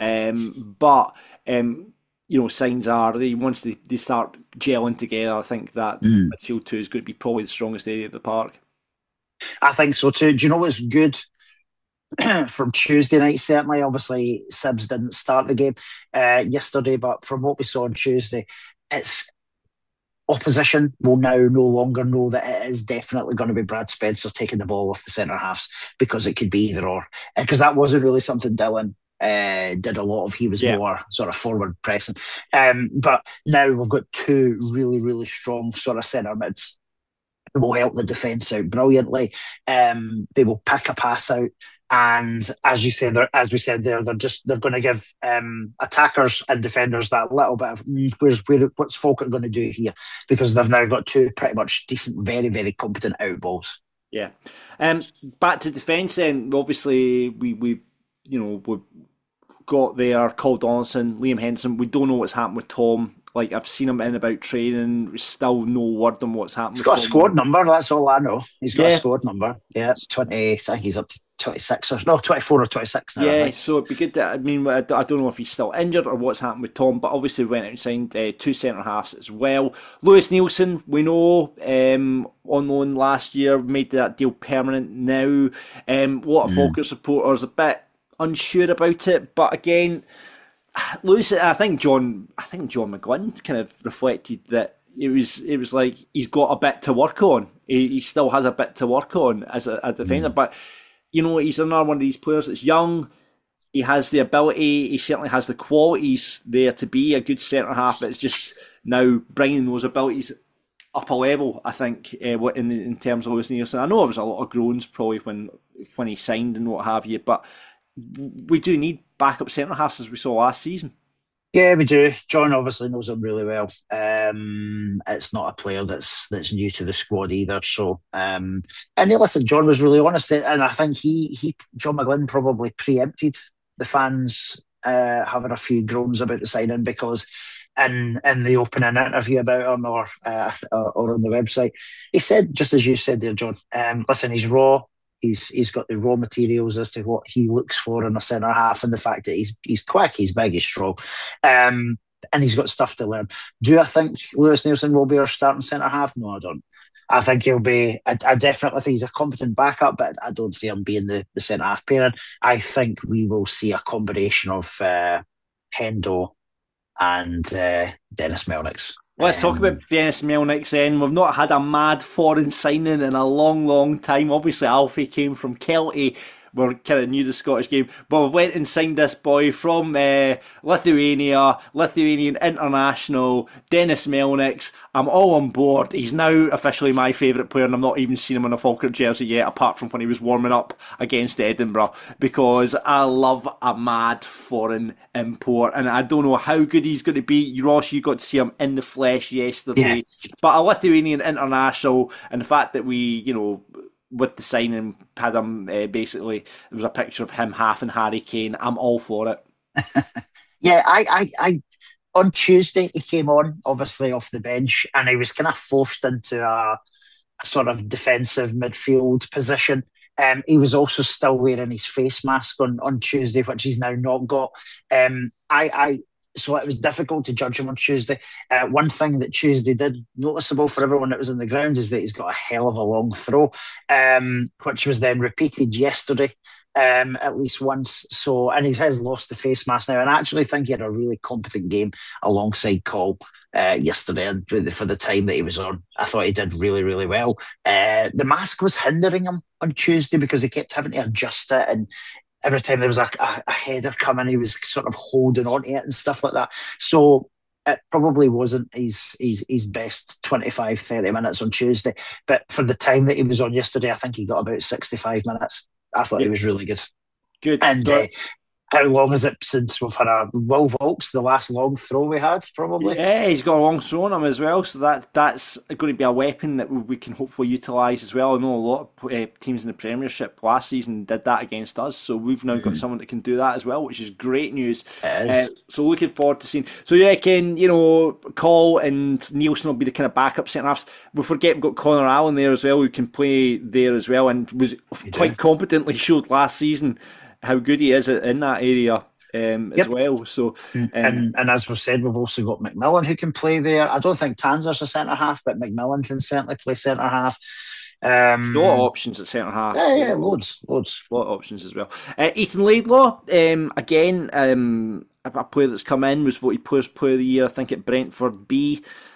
But signs are once they start gelling together, I think that midfield two is going to be probably the strongest area of the park. I think so too. Do you know what's good from Tuesday night? Certainly, obviously, Sibs didn't start the game yesterday, but from what we saw on Tuesday, it's opposition will now no longer know that it is definitely going to be Brad Spencer taking the ball off the centre halves, because it could be either or. Because that wasn't really something Dylan did a lot of. He was more sort of forward pressing. But now we've got two really, really strong sort of centre mids who will help the defence out brilliantly. They will pick a pass out. And as you said, as we said there, they're going to give attackers and defenders that little bit of what's Falkirk going to do here, because they've now got two pretty much decent, very, very competent out balls. Yeah. Back to defence then. Obviously, we've got there Carl Donaldson, Liam Henderson. We don't know what's happened with Tom. Like, I've seen him in about training. Still no word on what's happened. He's got a squad number. That's all I know. He's got a squad number. Yeah, it's 20. I think he's up to 26 or 24 or 26 now. Yeah, so it'd be good. I don't know if he's still injured or what's happened with Tom, but obviously we went out and signed two centre halves as well. Lewis Nielsen, we know, on loan last year, made that deal permanent now. A lot of Falkirk supporters a bit unsure about it, but again, Lewis, I think John McGlynn kind of reflected that it was like he's got a bit to work on. He still has a bit to work on as a defender, but he's another one of these players that's young. He has the ability. He certainly has the qualities there to be a good centre half. But it's just now bringing those abilities up a level, I think, in terms of Lewis Nielsen. I know there was a lot of groans probably when he signed and what have you, but we do need backup centre halves as we saw last season. Yeah, we do. John obviously knows him really well. It's not a player that's new to the squad either. So, and listen, John was really honest, and I think John McGlynn probably preempted the fans having a few groans about the signing, because in the opening interview about him or on the website, he said, just as you said there, John, listen, he's raw. He's got the raw materials as to what he looks for in a centre half, and the fact that he's quick, he's big, he's strong, and he's got stuff to learn. Do I think Lewis Nielsen will be our starting centre half? No, I don't. I think he'll be. I definitely think he's a competent backup, but I don't see him being the centre half pairing. I think we will see a combination of Hendo and Dennis Melnix. Let's talk about Dennis Melnix then. We've not had a mad foreign signing in a long, long time. Obviously, Alfie came from Kelty. We're kind of new to the Scottish game. But we went and signed this boy from Lithuania, Lithuanian international, Dennis Melnix. I'm all on board. He's now officially my favourite player, and I've not even seen him in a Falkirk jersey yet, apart from when he was warming up against Edinburgh, because I love a mad foreign import, and I don't know how good he's going to be. Ross, you got to see him in the flesh yesterday. Yeah. But a Lithuanian international, and the fact that we, with the signing, had him basically, there was a picture of him half and Harry Kane. I'm all for it. Yeah, I on Tuesday he came on, obviously off the bench, and he was kind of forced into a sort of defensive midfield position. He was also still wearing his face mask on Tuesday, which he's now not got. So it was difficult to judge him on Tuesday. One thing that Tuesday did noticeable for everyone that was on the ground is that he's got a hell of a long throw, which was then repeated yesterday at least once. So, and he has lost the face mask now. And I actually think he had a really competent game alongside Cole yesterday, and for the time that he was on, I thought he did really, really well. The mask was hindering him on Tuesday because he kept having to adjust it, and every time there was a header coming, he was sort of holding on to it and stuff like that. So it probably wasn't his best 25, 30 minutes on Tuesday. But for the time that he was on yesterday, I think he got about 65 minutes. I thought he was really good. Good. And how long is it since we've had a Will Vaulks, the last long throw we had, probably? Yeah, he's got a long throw on him as well, so that's going to be a weapon that we can hopefully utilise as well. I know a lot of teams in the Premiership last season did that against us, so we've now got someone that can do that as well, which is great news. So looking forward to seeing. So you reckon, Cole and Nielsen will be the kind of backup centre-halves. We forget we've got Connor Allen there as well, who can play there as well, and was quite competently showed last season how good he is in that area as well. So, and as we've said, we've also got McMillan who can play there. I don't think Tanser's a centre half, but McMillan can certainly play centre half. A lot of options at centre half. Yeah, loads. A lot of options as well. Ethan Laidlaw, again, a player that's come in, was voted Players Player of the Year, I think, at Brentford B.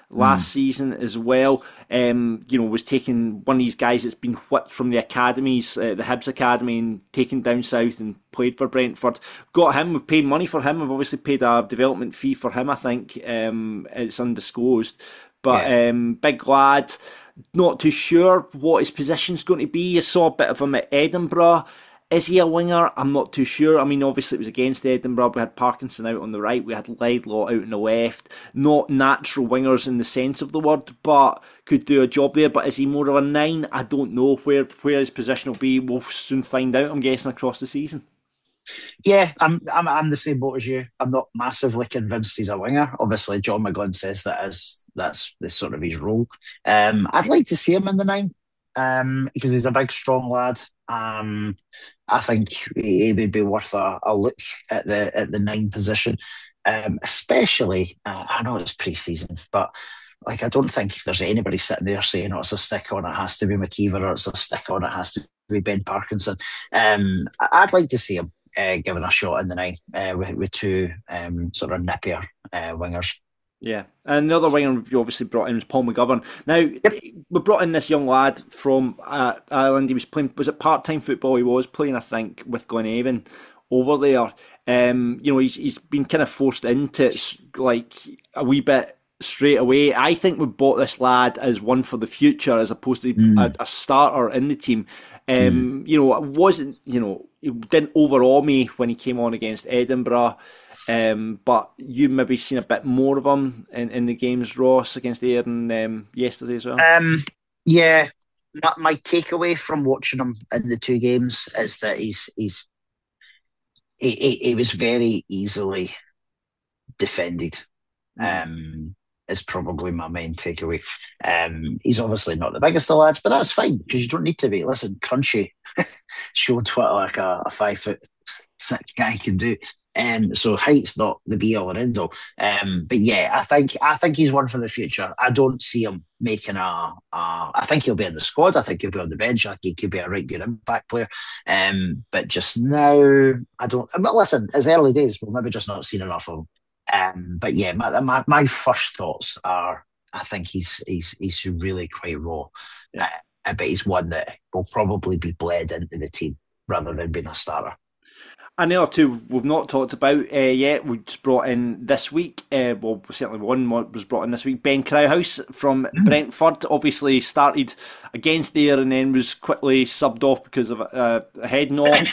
last season as well. Was taking one of these guys that's been whipped from the academies, the Hibs Academy, and taken down south and played for Brentford. Got him, we've paid money for him, we've obviously paid a development fee for him, I think. It's undisclosed. But big lad, not too sure what his position's going to be. I saw a bit of him at Edinburgh. Is he a winger? I'm not too sure. I mean, obviously it was against Edinburgh. We had Parkinson out on the right. We had Laidlaw out on the left. Not natural wingers in the sense of the word, but could do a job there. But is he more of a 9? I don't know where his position will be. We'll soon find out, I'm guessing, across the season. Yeah, I'm the same boat as you. I'm not massively convinced he's a winger. Obviously, John McGlynn says that's the sort of his role. I'd like to see him in the 9 because he's a big, strong lad. I think he would be worth a look at the 9 position, especially. I know it's pre-season, but like I don't think there's anybody sitting there saying, "Oh, it's a stick on. It has to be McKeever," or "It's a stick on. It has to be Ben Parkinson." I'd like to see him given a shot in the 9 with 2 sort of nippier wingers. Yeah, and the other winger we obviously brought in was Paul McGovern. Now, we brought in this young lad from Ireland. He was playing, was it part-time football he was playing, I think, with Glenavon over there. He's been kind of forced into it like a wee bit straight away. I think we bought this lad as one for the future as opposed to a starter in the team. It didn't overawe me when he came on against Edinburgh. But you maybe seen a bit more of him in the games, Ross, against Ayr yesterday as well. Yeah, my takeaway from watching him in the 2 games is that he was very easily defended. Is probably my main takeaway. He's obviously not the biggest of lads, but that's fine because you don't need to be. Listen, Crunchy showed what like a 5'6" guy can do. So height's not the be all and end all. But yeah, I think he's one for the future. I don't see him making I think he'll be in the squad. I think he'll be on the bench. I think he could be a right good impact player. But just now, I don't. But listen, it's early days. We've maybe just not seen enough of him. But yeah, my first thoughts are I think he's really quite raw. But he's one that will probably be bled into the team rather than being a starter. And the other 2 we've not talked about yet, we just brought in this week. Certainly one was brought in this week. Ben Crowhouse from Brentford, obviously started against Ayr and then was quickly subbed off because of a head knock.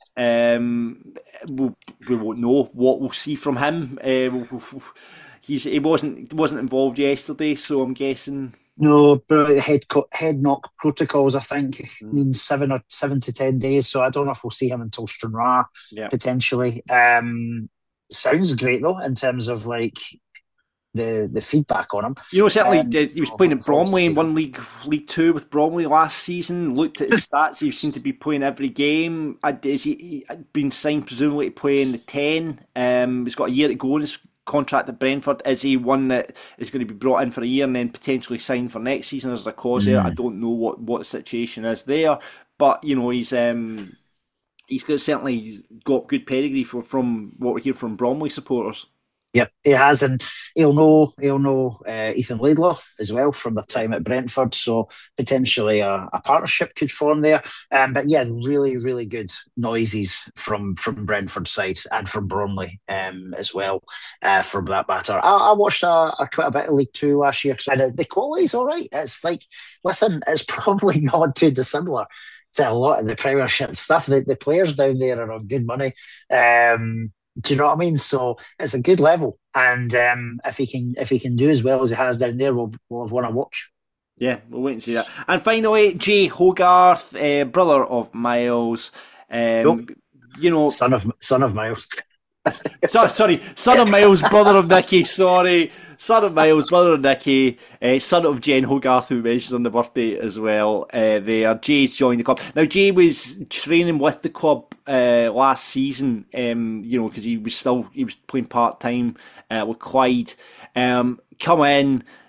We won't know what we'll see from him. He wasn't involved yesterday, so I'm guessing. No, but head knock protocols, I think, means 7 to 10 days. So I don't know if we'll see him until Stranraer, potentially. Sounds great, though, in terms of, like, the feedback on him. Certainly he was playing at Bromley in one League 2 with Bromley last season. Looked at his stats, he seemed to be playing every game. Is he been signed, presumably, to play in the 10? He's got a year to go in his contract at Brentford. Is he one that is going to be brought in for a year and then potentially signed for next season as a cause there? I don't know what the situation is there, but he's certainly got good pedigree from what we hear from Bromley supporters. Yep, he has, and he'll know Ethan Laidlaw as well from their time at Brentford, so potentially a partnership could form there. But yeah, really, really good noises from Brentford's side and from Bromley as well, from that matter. I watched quite a bit of League 2 last year, and the quality's all right. It's like, listen, it's probably not too dissimilar to a lot of the Premiership stuff. The players down there are on good money. Do you know what I mean? So it's a good level, and if he can do as well as he has down there, we'll have one to watch. Yeah, we'll wait and see that. And finally, Jay Hogarth, brother of Miles, son of Miles. Sorry, son of Miles, brother of Nicky. Sorry, son of Miles, brother of Nicky, son of Jen Hogarth, who mentions on the birthday as well. Jay's joined the club now. Jay was training with the club last season, because he was playing part time with Clyde. Come in,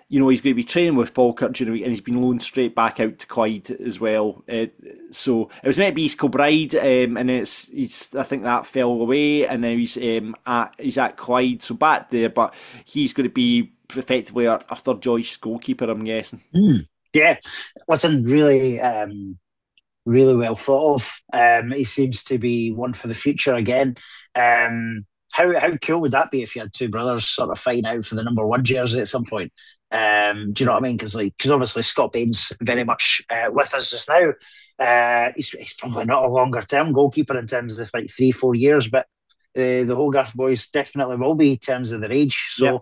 you know, he's going to be training with Falkirk during the week, and he's been loaned straight back out to Clyde as well. So it was meant to be East Kilbride, and I think that fell away, and now he's at Clyde, so back there. But he's going to be effectively our third choice goalkeeper, I'm guessing. Yeah, listen, really well thought of. He seems to be one for the future again. How cool would that be if you had two brothers sort of fighting out for the number 1 jersey at some point? Do you know what I mean? Because obviously Scott Bain's very much with us just now. He's probably not a longer term goalkeeper in terms of like 3-4 years, but the Hogarth boys definitely will be in terms of their age. So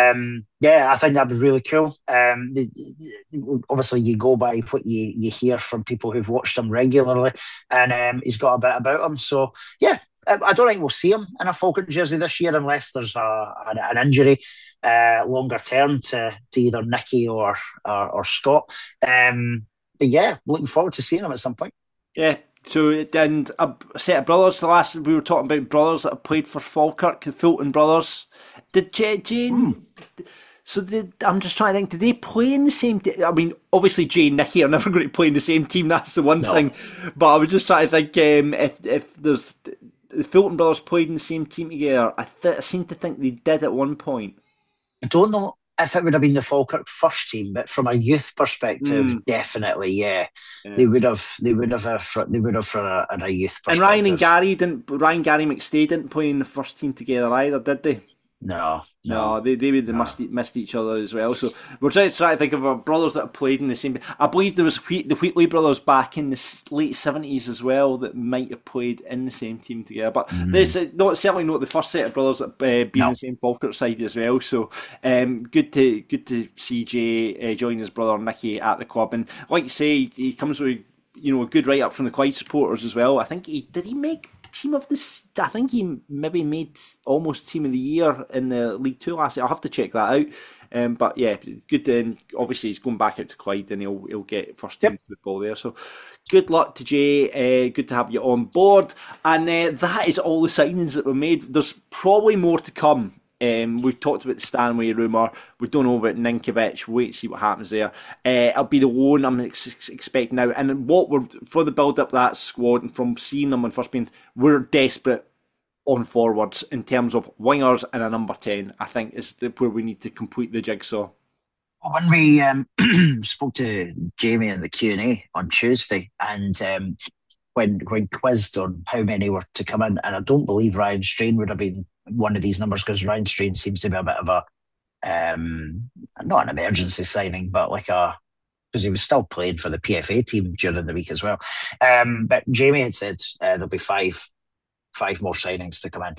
I think that'd be really cool. Obviously you go by what you hear from people who've watched him regularly, and he's got a bit about him. So yeah. I don't think we'll see him in a Falkirk jersey this year unless there's an injury longer term to either Nicky or Scott. But yeah, looking forward to seeing him at some point. Yeah. So, and a set of brothers, we were talking about brothers that have played for Falkirk, the Fulton brothers. Did Jane... So I'm just trying to think, did they play in the same team? I mean, obviously Jay and Nicky are never going to play in the same team, that's the one thing. But I was just trying to think if there's... The Fulton brothers played in the same team together. I seem to think they did at one point. I don't know if it would have been the Falkirk first team, but from a youth perspective, definitely, yeah. They would have from a youth perspective. And Ryan Gary McStay didn't play in the first team together either, did they? No, they missed each other as well. So we're trying to think of our brothers that have played in the same. I believe there was the Wheatley brothers back in the late 70s as well that might have played in the same team together. But there's certainly not the first set of brothers that been on the same Falkirk side as well. So good to see Jay join his brother Nicky at the club, and like you say, he comes with a good write up from the Clyde supporters as well. I think he make team of this. I think he maybe made almost team of the year in the League Two last year. I'll have to check that out. But yeah, good. And obviously he's going back out to Clyde, and he'll get first team football there. So good luck to Jay. Good to have you on board. And that is all the signings that were made. There's probably more to come. We've talked about the Stanway rumour. We don't know about Ninkovic. Wait to see what happens there. It'll be the loan I'm expecting now. And for the build up that squad, and from seeing them on first being, we're desperate on forwards in terms of wingers and a number 10. I think is where we need to complete the jigsaw. When we spoke to Jamie in the Q&A on Tuesday, and when quizzed on how many were to come in, and I don't believe Ryan Strain would have been one of these numbers, because Ryan Strain seems to be a bit of a not an emergency signing, but because he was still playing for the PFA team during the week as well. But Jamie had said there'll be five more signings to come in,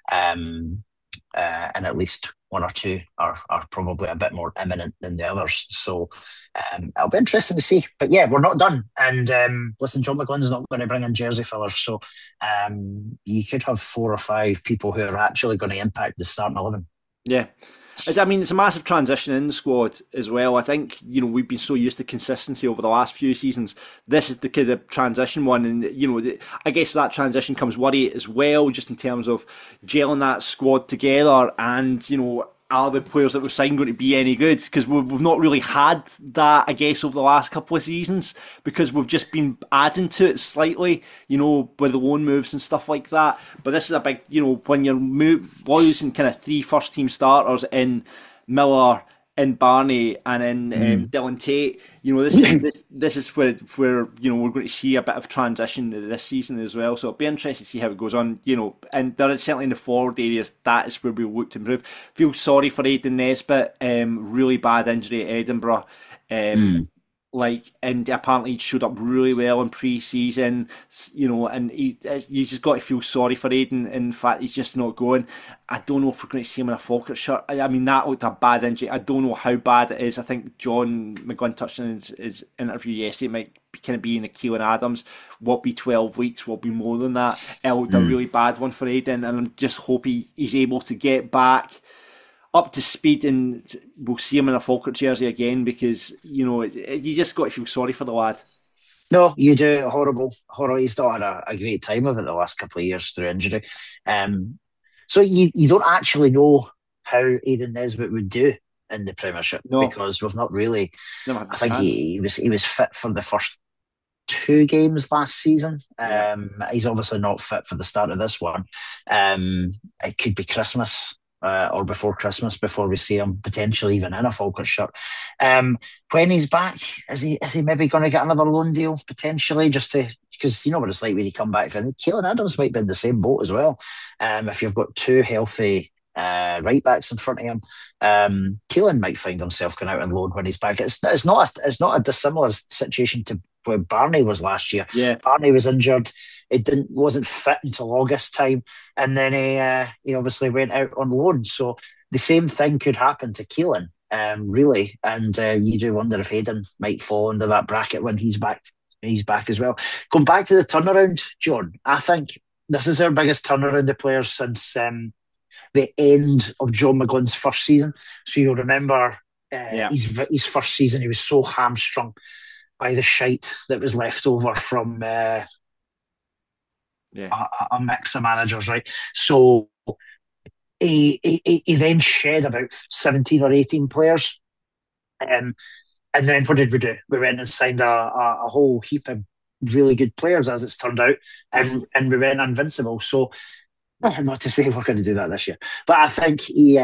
and at least one or two are probably a bit more imminent than the others. So it'll be interesting to see. But yeah, we're not done. And listen, John McGlynn's not going to bring in jersey fillers, so you could have 4 or 5 people who are actually going to impact the starting 11. Yeah. It's a massive transition in the squad as well. I think, we've been so used to consistency over the last few seasons. This is the kind of transition one, and, I guess with that transition comes worry as well, just in terms of gelling that squad together, and, are the players that we've signed going to be any good? Because we've not really had that, I guess, over the last couple of seasons, because we've just been adding to it slightly, with the loan moves and stuff like that. But this is a big, when you're losing kind of 3 first-team starters in Miller, in Barney, and in Dylan Tate, this is where we're going to see a bit of transition this season as well. So it'll be interesting to see how it goes on. And there is certainly in the forward areas, that is where we'll look to improve. Feel sorry for Aidan Nesbitt. Really bad injury at Edinburgh. And apparently he showed up really well in pre-season, and you just got to feel sorry for Aidan. In fact, he's just not going. I don't know if we're going to see him in a Falkirk shirt. I mean, that looked a bad injury. I don't know how bad it is. I think John McGlynn touched on his interview yesterday. It might kind of be in a Keelan Adams. Will be 12 weeks, will be more than that. It looked a really bad one for Aidan, and I just hope he's able to get back up to speed, and we'll see him in a Falkirk jersey again, because you just got to feel sorry for the lad. No, you do. Horrible. He's not had a great time of it the last couple of years through injury. So you don't actually know how Aidan Nesbitt would do in the Premiership No. because we've not really. Never had the I think chance. he was fit for the first 2 games last season. Yeah. He's obviously not fit for the start of this one. It could be Christmas or before Christmas before we see him potentially even in a Falkirk shirt. When he's back, is he maybe going to get another loan deal potentially just to, because you know what it's like when you come back from Keelan Adams might be in the same boat as well. If you've got two healthy right backs in front of him, Keelan might find himself going out on loan when he's back. It's not a dissimilar situation to where Barney was last year. Yeah. Barney was injured. Wasn't fit until August time, and then he obviously went out on loan. So the same thing could happen to Keelan, really. And you do wonder if Aidan might fall into that bracket when he's back. He's back as well. Going back to the turnaround, John, I think this is our biggest turnaround of players since the end of John McGlynn's first season. So you'll remember his first season, he was so hamstrung by the shite that was left over from a mix of managers, right? So he then shed about 17 or 18 players. And then what did we do? We went and signed a whole heap of really good players, as it's turned out, and we went invincible. So, not to say we're going to do that this year, but I think he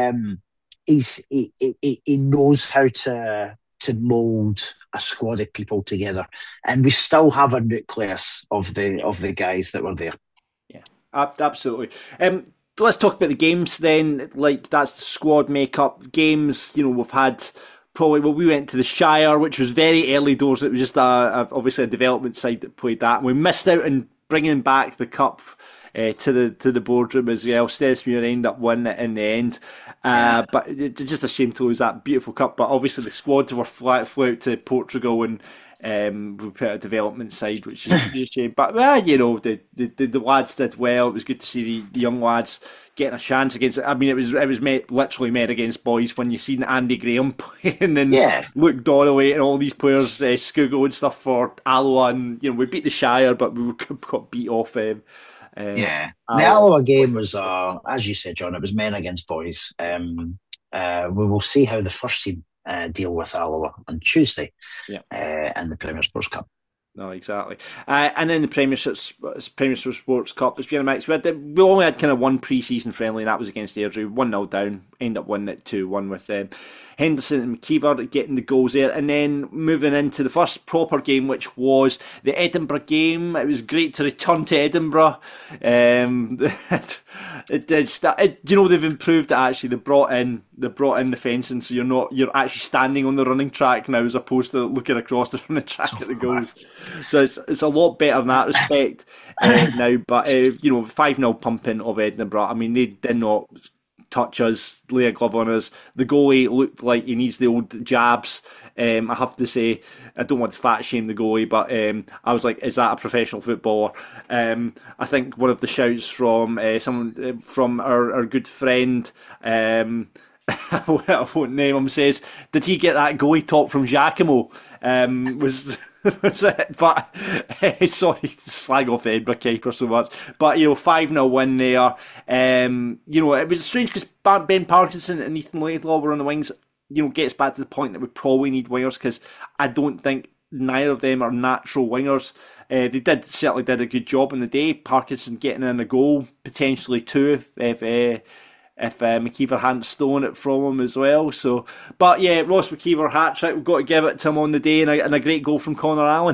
knows how to mould a squad of people together, and we still have a nucleus of the guys that were there. Yeah, absolutely. Let's talk about the games then. Like, that's the squad makeup. Games, we've had. We went to the Shire, which was very early doors. It was just obviously a development side that played that. And we missed out on bringing back the cup to the boardroom as well. Stesmuir ended up winning it in the end. But it's just a shame to lose that beautiful cup. But obviously the squads were flew out to Portugal and we put a development side, which is a shame. But the lads did well. It was good to see the young lads getting a chance against it. I mean, it was literally made against boys when you seen Andy Graham playing and Luke Donnelly and all these players, Scugo and stuff for Alloa, and we beat the Shire, but we got beat off. The Alloa game was, as you said, John, it was men against boys. We will see how the first team deal with Alloa on Tuesday in the Premier Sports Cup. No, exactly. And then the Premiership Sports Cup, it's been a mix. We only had kind of one pre-season friendly, and that was against Airdrie, 1-0 down, end up winning it 2-1 with them. Henderson and McKeever getting the goals there, and then moving into the first proper game, which was the Edinburgh game. It was great to return to Edinburgh. They've improved it actually. They brought in the fencing, so you're actually standing on the running track now as opposed to looking across the running track at the goals. So it's a lot better in that respect now. But 5-0 pumping of Edinburgh. I mean, they did not touch us, lay a glove on us. The goalie looked like he needs the old jabs. I have to say, I don't want to fat shame the goalie, but I was like, is that a professional footballer? I think one of the shouts from someone from our good friend, I won't name him, says, did he get that goalie top from Giacomo? Was it? But sorry to slag off Edinburgh keeper so much, but 5-0 win there. It was strange because Ben Parkinson and Ethan Laidlaw were on the wings. Gets back to the point that we probably need wingers, because I don't think neither of them are natural wingers. They certainly did a good job on the day. Parkinson getting in a goal, potentially two if McKeever hadn't stolen it from him as well. So, but yeah, Ross McKeever hat-trick. We've got to give it to him on the day, and a great goal from Connor Allen.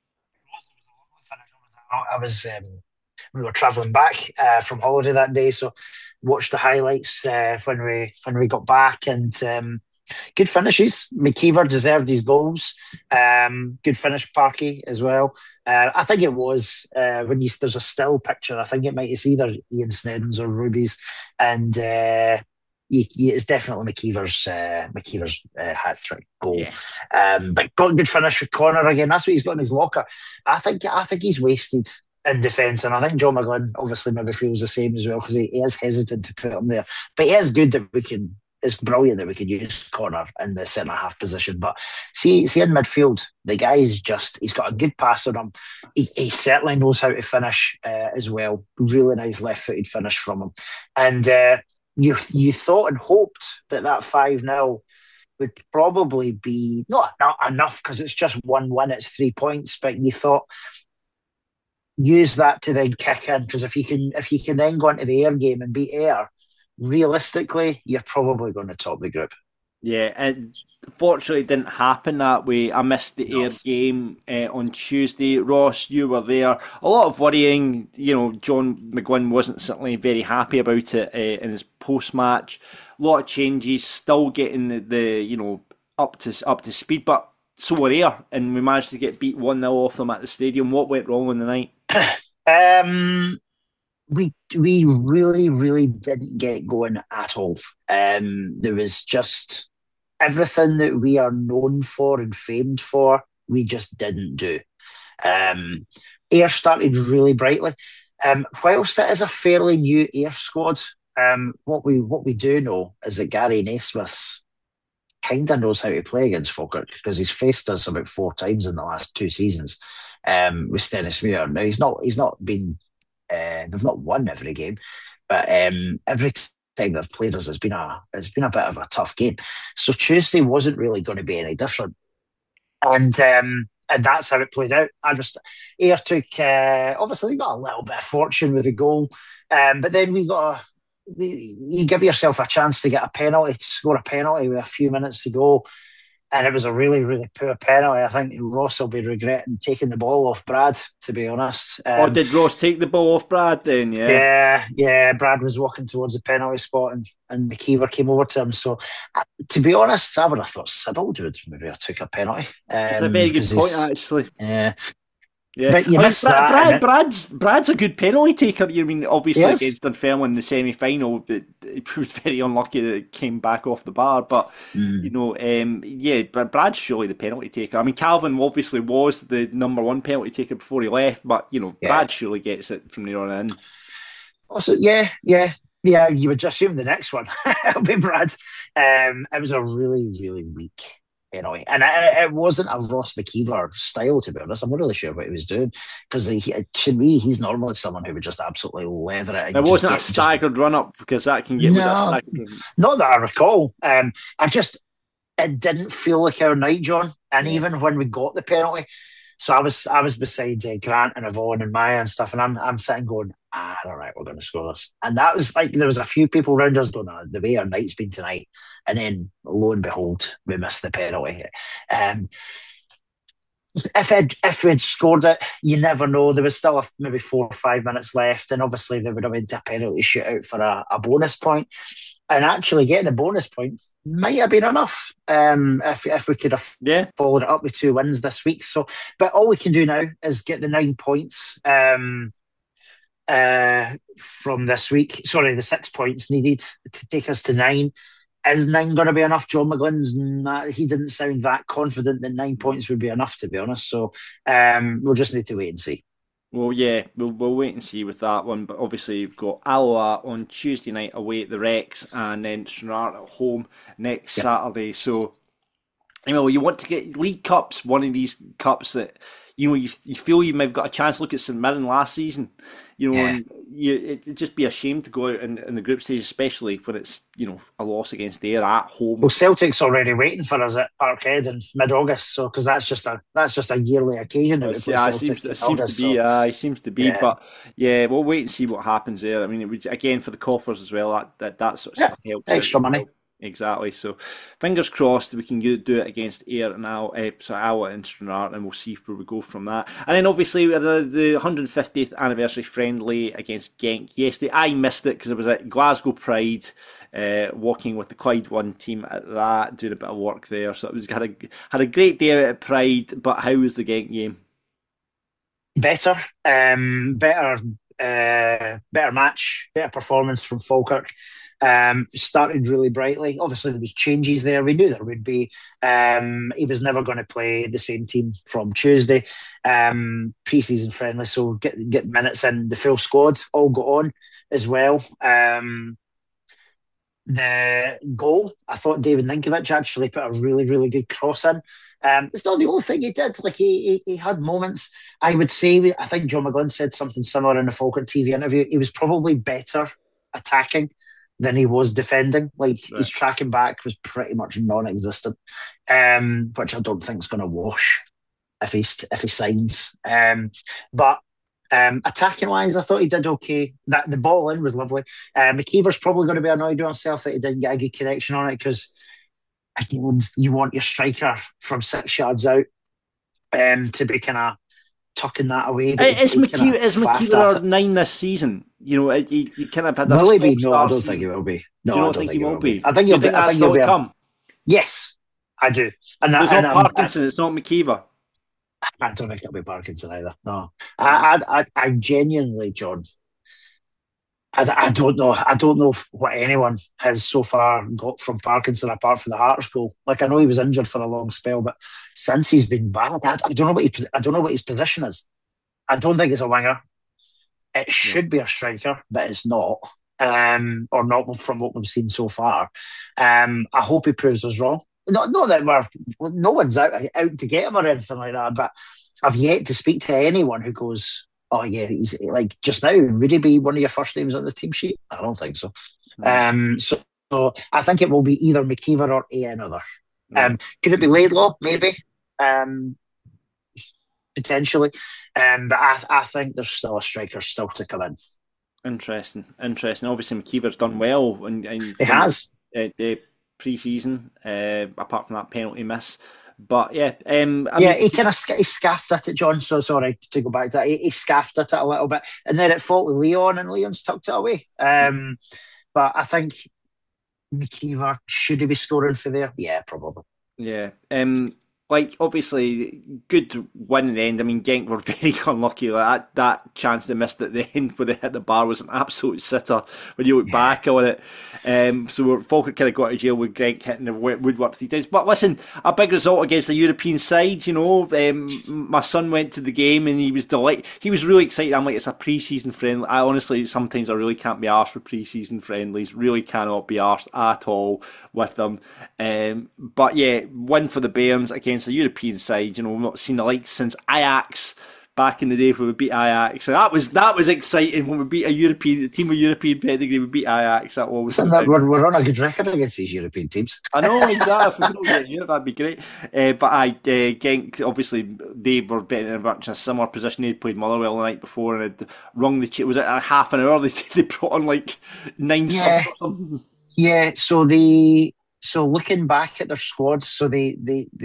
We were travelling back from holiday that day, so watched the highlights when we got back, and good finishes. McKeever deserved his goals. Good finish, Parky, as well. I think it was there's a still picture. I think it might it's either Ian Snedden's or Ruby's, and it's definitely McKeever's hat trick goal. Yeah. But got good finish with Connor again. That's what he's got in his locker. I think he's wasted in defence, and I think John McGlynn obviously maybe feels the same as well, because he is hesitant to put him there. But he is good that we can. It's brilliant that we could use Connor in the centre half position. But see in midfield, the guy is he's got a good pass on him. He certainly knows how to finish as well. Really nice left-footed finish from him. And you thought and hoped that 5-0 would probably be not enough because it's just 1-1, it's 3 points. But you thought use that to then kick in, because if you can then go into the Ayr game and beat Ayr, realistically, you're probably going to top the group. Yeah, and fortunately it didn't happen that way. I missed the Ayr game on Tuesday. Ross, you were there. A lot of worrying. John McGuinn wasn't certainly very happy about it in his post-match. A lot of changes, still getting the up to speed, but so were Ayr, and we managed to get beat 1-0 off them at the stadium. What went wrong on the night? We really, really didn't get going at all. There was just everything that we are known for and famed for, we just didn't do. Ayr started really brightly. Whilst it is a fairly new Ayr squad, what we do know is that Gary Naismith kind of knows how to play against Falkirk, because he's faced us about 4 times in the last 2 seasons with Stennismuir. Now he's not been they've not won every game, but every time they've played us, it's been a bit of a tough game. So Tuesday wasn't really going to be any different, and that's how it played out. Ayr took obviously got a little bit of fortune with the goal, but then you give yourself a chance to get a penalty, to score a penalty with a few minutes to go. And it was a really, really poor penalty. I think Ross will be regretting taking the ball off Brad, to be honest. Did Ross take the ball off Brad then? Yeah. Brad was walking towards the penalty spot and McKeever came over to him. So, to be honest, I would have thought Sybil would maybe have took a penalty. It's a very good point, actually. Yeah. Yeah, but you missed that. Brad's a good penalty taker. Obviously Yes. Against Dunfermline in the semi-final, it was very unlucky that it came back off the bar. But Brad's surely the penalty taker. I mean, Calvin obviously was the number 1 penalty taker before he left, but Brad surely gets it from there on in. Also, yeah. You would just assume the next one will be Brad's. It was a really, really weak penalty, and it wasn't a Ross McKeever style, to be honest. I'm not really sure what he was doing, because to me, he's normally someone who would just absolutely leather it. It wasn't a staggered run-up, because that can get... No, not that I recall. It didn't feel like our night, John. And even when we got the penalty, so I was beside Grant and Yvonne and Maya and stuff, and I'm sitting going, all right, we're going to score this. And that was like, there was a few people around us going, the way our night's been tonight. And then, lo and behold, we missed the penalty. If we'd scored it, you never know. There was still maybe 4 or 5 minutes left, and obviously they would have went to a penalty shootout for a bonus point. And actually getting a bonus point might have been enough if we could have followed it up with 2 wins this week. So, but all we can do now is get the 9 points from this week. Sorry, the 6 points needed to take us to 9. Is 9 going to be enough? John McGlynn's he didn't sound that confident that 9 points would be enough, to be honest. So we'll just need to wait and see. Well, yeah, we'll wait and see with that one. But obviously, you've got Alloa on Tuesday night away at the Rex, and then Stranraer at home next Saturday. So, you want to get League Cups, one of these cups that you feel you might have got a chance. Look at St Mirren last season. And it'd just be a shame to go out in the group stage, especially when it's a loss against Ayr at home. Well, Celtic's already waiting for us at Parkhead in mid-August, so because that's just a yearly occasion. It seems to be. Yeah. But we'll wait and see what happens there. I mean, it would, again, for the coffers as well. That sort of stuff helps. Extra money. Exactly. So, fingers crossed we can do it against Ayr and Alloa and Stranraer, and we'll see where we go from that. And then obviously we had the 150th anniversary friendly against Genk yesterday. I missed it because I was at Glasgow Pride, walking with the Clyde One team at that, doing a bit of work there. So it was had a great day out at Pride. But how was the Genk game? Better match, better performance from Falkirk. Started really brightly. Obviously, there was changes there. We knew there would be. He was never going to play the same team from Tuesday. Pre-season friendly, so get minutes in. The full squad all got on as well. The goal, I thought David Ninkovic actually put a really, really good cross in. It's not the only thing he did. Like he had moments. I would say, I think John McGlynn said something similar in the Falkirk TV interview. He was probably better attacking than he was defending. Like his tracking back was pretty much non-existent, which I don't think is going to wash if he signs. But attacking wise, I thought he did okay. That the ball in was lovely. McKeever's probably going to be annoyed with himself that he didn't get a good connection on it, because again, you want your striker from 6 yards out to be kind of tucking that away. Is McKeever 9 this season? You know, he kind of had that. Will he be? No, I don't think he will be. No, I don't think he will be. I think he'll be. I think he'll be. Yes, I do. And it's not Parkinson. It's not McKeever. I don't think it'll be Parkinson either. No, I genuinely, John. I don't know. I don't know what anyone has so far got from Parkinson apart from the Hearts goal. Like, I know he was injured for a long spell, but since he's been back, I don't know what his position is. I don't think it's a winger. It should be a striker, but it's not, or not from what we've seen so far. I hope he proves us wrong. Not that no one's out to get him or anything like that, but I've yet to speak to anyone who goes, oh yeah, he's like, just now, would he be one of your first names on the team sheet? I don't think so. So I think it will be either McKeever or another. Could it be Laidlaw? Maybe. Potentially. But I think there's still a striker still to come in. Interesting. Obviously, McKeever's done well. He has. Pre-season, apart from that penalty miss. But yeah, he kind of scaffed at it, John. So sorry to go back to that. He scaffed at it a little bit, and then it fought with Leon, and Leon's tucked it away. But I think McKeever, should he be scoring for there? Yeah, probably. Yeah. Like, obviously, good win in the end. I mean, Genk were very unlucky. Like, that chance they missed at the end where they hit the bar was an absolute sitter when you look back on it. So Falkirk kind of got to jail with Genk hitting the woodwork 3 times. But listen, a big result against the European side, you know. My son went to the game and he was delighted. He was really excited. I'm like, it's a pre-season friendly. I honestly, sometimes I really can't be arsed with pre-season friendlies. Really cannot be arsed at all with them. But yeah, win for the Bairns against the European side. You know, we've not seen the like since Ajax back in the day when we beat Ajax. So that was exciting when we beat a team with European pedigree. We beat Ajax. That was we're on a good record against these European teams. I know, exactly. If we don't get Europe, that'd be great. But Genk, obviously, they were very much in a similar position. They'd played Motherwell the night before and had rung the was it a half an hour? They brought on like 9 subs or something. Yeah. So looking back at their squads, so they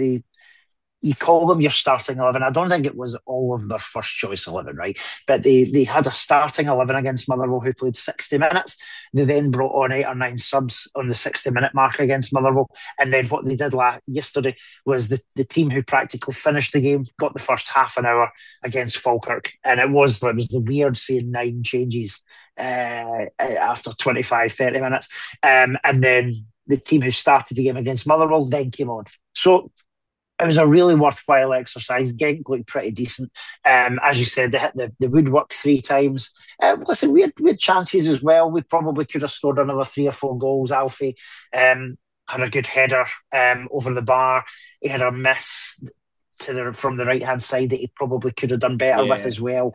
you call them your starting 11. I don't think it was all of their first choice 11, right? But they had a starting 11 against Motherwell who played 60 minutes. They then brought on 8 or 9 subs on the 60-minute mark against Motherwell. And then what they did yesterday was the team who practically finished the game got the first half an hour against Falkirk. And it was the weird seeing 9 changes after 25, 30 minutes. And then the team who started the game against Motherwell then came on. So it was a really worthwhile exercise. Genk looked pretty decent. As you said, they hit the woodwork 3 times. Listen, we had chances as well. We probably could have scored another 3 or 4 goals. Alfie had a good header over the bar. He had a miss from the right-hand side that he probably could have done better with as well.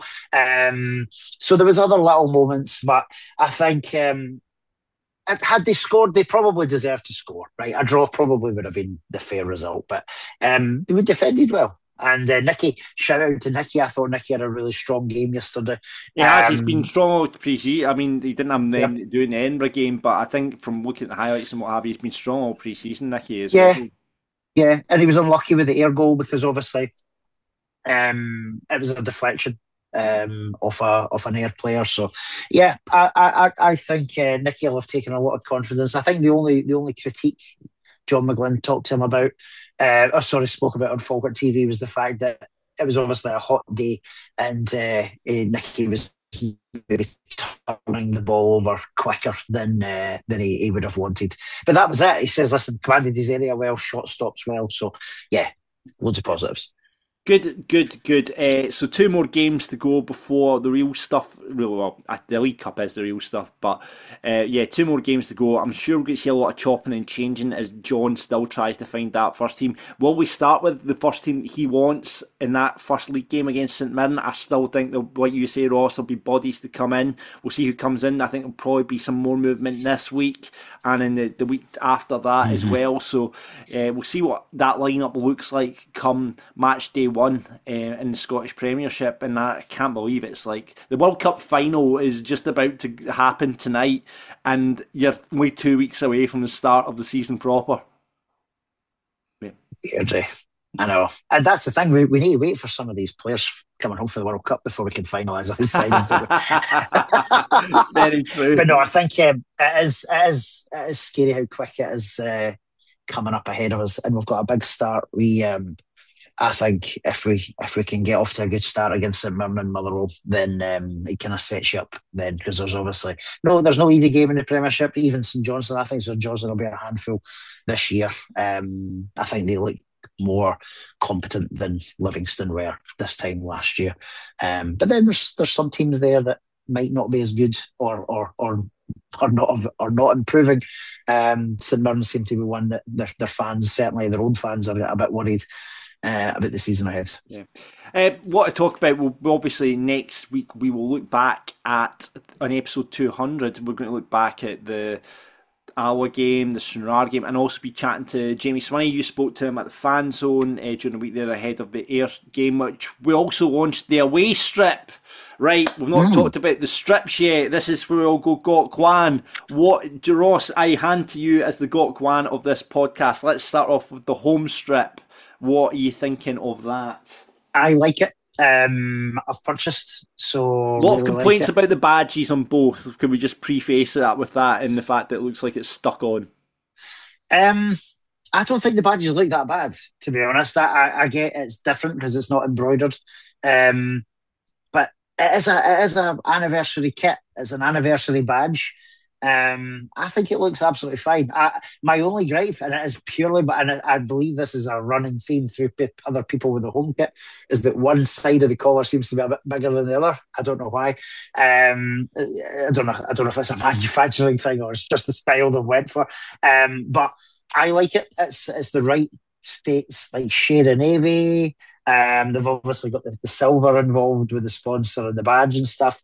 So there was other little moments, but I think had they scored, they probably deserved to score, right? A draw probably would have been the fair result, but they were defended well. And Nicky, shout out to Nicky. I thought Nicky had a really strong game yesterday. He has. He's been strong all pre-season. I mean, he didn't have anything to do in the Edinburgh game, but I think from looking at the highlights and what have you, he's been strong all pre-season, Nicky, as well. Yeah, and he was unlucky with the air goal because obviously it was a deflection off an air player. So yeah, I think Nicky will have taken a lot of confidence. I think the only critique John McGlynn talked to him about, spoke about on Falkirk TV, was the fact that it was obviously a hot day and Nicky was maybe turning the ball over quicker than he would have wanted. But that was it. He says, listen, commanded his area well, shot stops well. So yeah, loads of positives. Good. So 2 more games to go before the real stuff. Well, the League Cup is the real stuff, but 2 more games to go. I'm sure we're going to see a lot of chopping and changing as John still tries to find that first team. Will we start with the first team he wants in that first league game against St Mirren? I still think, like you say, Ross, there'll be bodies to come in. We'll see who comes in. I think there'll probably be some more movement this week and in the week after that as well. So we'll see what that lineup looks like come match day 1 in the Scottish Premiership, and I can't believe it's like the World Cup final is just about to happen tonight, and you're only 2 weeks away from the start of the season proper. Yeah. I know, and that's the thing. We need to wait for some of these players coming home for the World Cup before we can finalise all these signings. Very true. But no, I think it is scary how quick it is coming up ahead of us, and we've got a big start. I think if we can get off to a good start against St Mirren and Motherwell, then it kind of sets you up then, because there's no easy game in the Premiership. Even St Johnstone, I think St Johnstone will be a handful this year. I think they look more competent than Livingston were this time last year. But then there's some teams there that might not be as good or not improving. St Mirren seem to be one that their fans, certainly their own fans, are a bit worried about the season ahead. Yeah. What to talk about, we'll obviously next week we will look back at on episode 200. We're going to look back at the Alloa game, the Stranraer game, and also be chatting to Jamie Swinney. You spoke to him at the Fan Zone during the week there ahead of the Ayr game, which we also launched the away strip. Right, we've not talked about the strips yet. This is where we'll go Gok Wan. What, Ross, I hand to you as the Gok Wan of this podcast. Let's start off with the home strip. What are you thinking of that? I like it. I've purchased, so a lot of complaints about the badges on both. Can we just preface that with that and the fact that it looks like it's stuck on? I don't think the badges look that bad, to be honest. I get it's different because it's not embroidered, but it is a anniversary kit. It's an anniversary badge. I think it looks absolutely fine. My only gripe, and it is purely, and I believe this is a running theme through other people with the home kit, is that one side of the collar seems to be a bit bigger than the other. I don't know why. I don't know if it's a manufacturing thing or it's just the style they went for. But I like it. It's the right states, like shade of navy. They've obviously got the silver involved with the sponsor and the badge and stuff.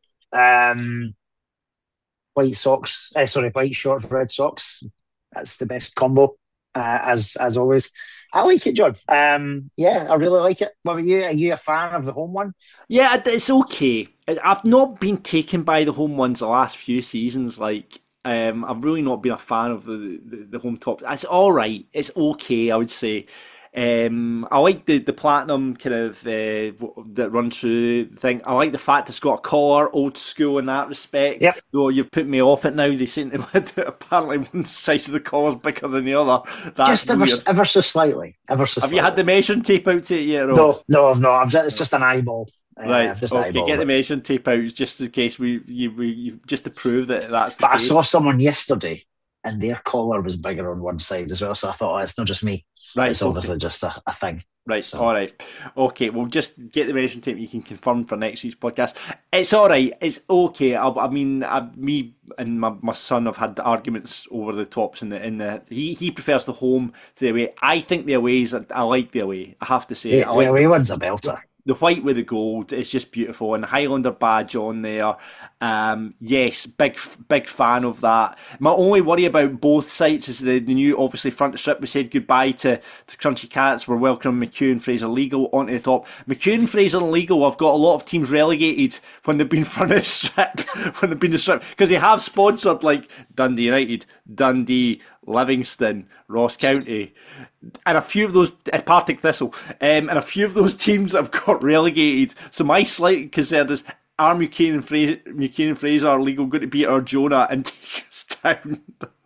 White shorts, red socks. That's the best combo, as always. I like it, John. I really like it. What about you? Are you a fan of the home one? Yeah, it's okay. I've not been taken by the home ones the last few seasons. I've really not been a fan of the home top. It's all right. It's okay, I would say. I like the platinum kind of that runs through the thing. I like the fact it's got a collar, old school in that respect. Yep. Though you've put me off it now. They seem to apparently one side of the collar's bigger than the other. That's just ever so slightly. Have you had the measuring tape out to it yet? No, I've not. It's just an eyeball. Right. Get the measuring tape out just in case we just to prove that that's. But I saw someone yesterday, and their collar was bigger on one side as well. So I thought, it's not just me. Right, it's obviously just a thing. Right, so. All right. Okay, we'll just get the measuring tape. You can confirm for next week's podcast. It's all right. It's okay. Me and my son have had arguments over the tops in the. He prefers the home to the away. I think the aways. I like the away. I have to say. The away one's a belter. The white with the gold is just beautiful, and the Highlander badge on there. Yes, big fan of that. My only worry about both sites is the new, obviously, front of strip. We said goodbye to Crunchy Cats. We're welcoming McHugh and Fraser Legal onto the top. McHugh and Fraser and Legal, I've got a lot of teams relegated when they've been front of the strip, when they've been the strip, because they have sponsored like Dundee United, Dundee, Livingston, Ross County, and a few of those, Partick Thistle, and a few of those teams have got relegated. So my slight concern is, are McKean and Fraser Legal going to beat our Jonah and take us down?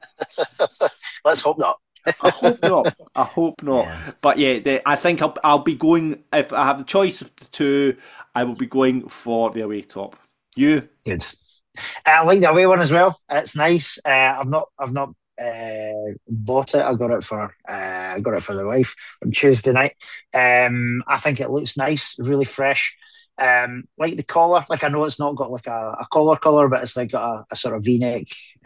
Let's hope not. I hope not. Yeah. But yeah, I think I'll be going, if I have the choice of the two, I will be going for the away top. You? Good. I like the away one as well. It's nice. I've not bought it. I got it for the wife on Tuesday night. I think it looks nice, really fresh. Like the collar, like I know it's not got like a collar, but it's like got a sort of V-neck,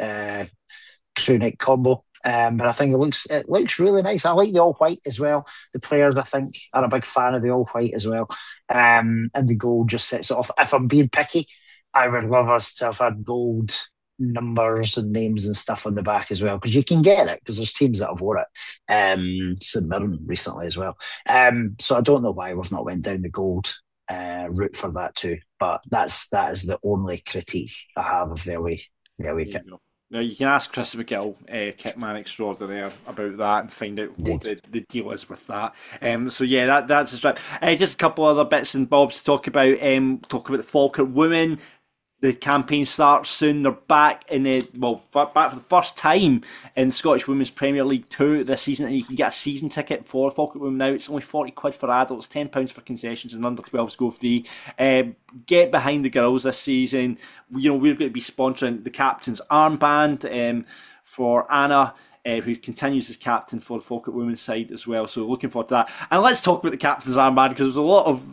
crew neck combo. But I think it looks really nice. I like the all white as well. The players, I think, are a big fan of the all white as well. And the gold just sets it off. If I'm being picky, I would love us to have had gold numbers and names and stuff on the back as well, because you can get it, because there's teams that have wore it. St Mirren recently as well. So I don't know why we've not went down the gold route for that too. But that is the only critique I have of the away kit. Now, you can ask Chris McGill, kitman extraordinaire, about that and find out what the deal is with that. So yeah, that's just right. Just a couple other bits and bobs to talk about. The Falkirk women. The campaign starts soon. They're back back for the first time in Scottish Women's Premier League 2 this season, and you can get a season ticket for Falkirk Women now. It's only £40 for adults, £10 for concessions, and under 12s go free. Get behind the girls this season. We're going to be sponsoring the captain's armband for Anna, who continues as captain for the Falkirk Women's side as well. So looking forward to that. And let's talk about the captain's armband, because there's a lot of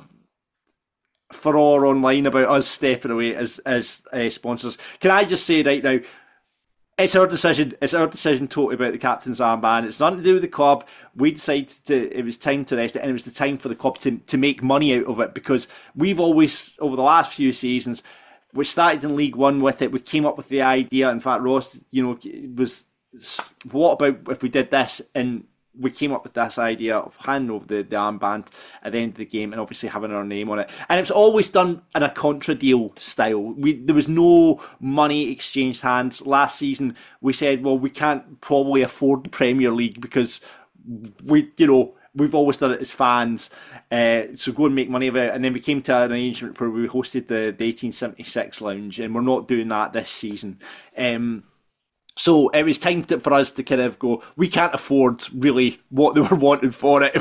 furore online about us stepping away as sponsors. Can I just say right now, it's our decision. It's our decision totally about the captain's armband. It's nothing to do with the club. We decided it was time to rest it, and it was the time for the club to make money out of it, because we've always, over the last few seasons, we started in League One with it. We came up with the idea. In fact, Ross, was, what about if we did this? And we came up with this idea of handing over the armband at the end of the game and obviously having our name on it. And it was always done in a contra deal style. There was no money exchanged hands. Last season, we said, well, we can't probably afford the Premier League because we've always done it as fans. So go and make money of it. And then we came to an arrangement where we hosted the 1876 Lounge, and we're not doing that this season. So it was time for us to kind of go, we can't afford really what they were wanting for it.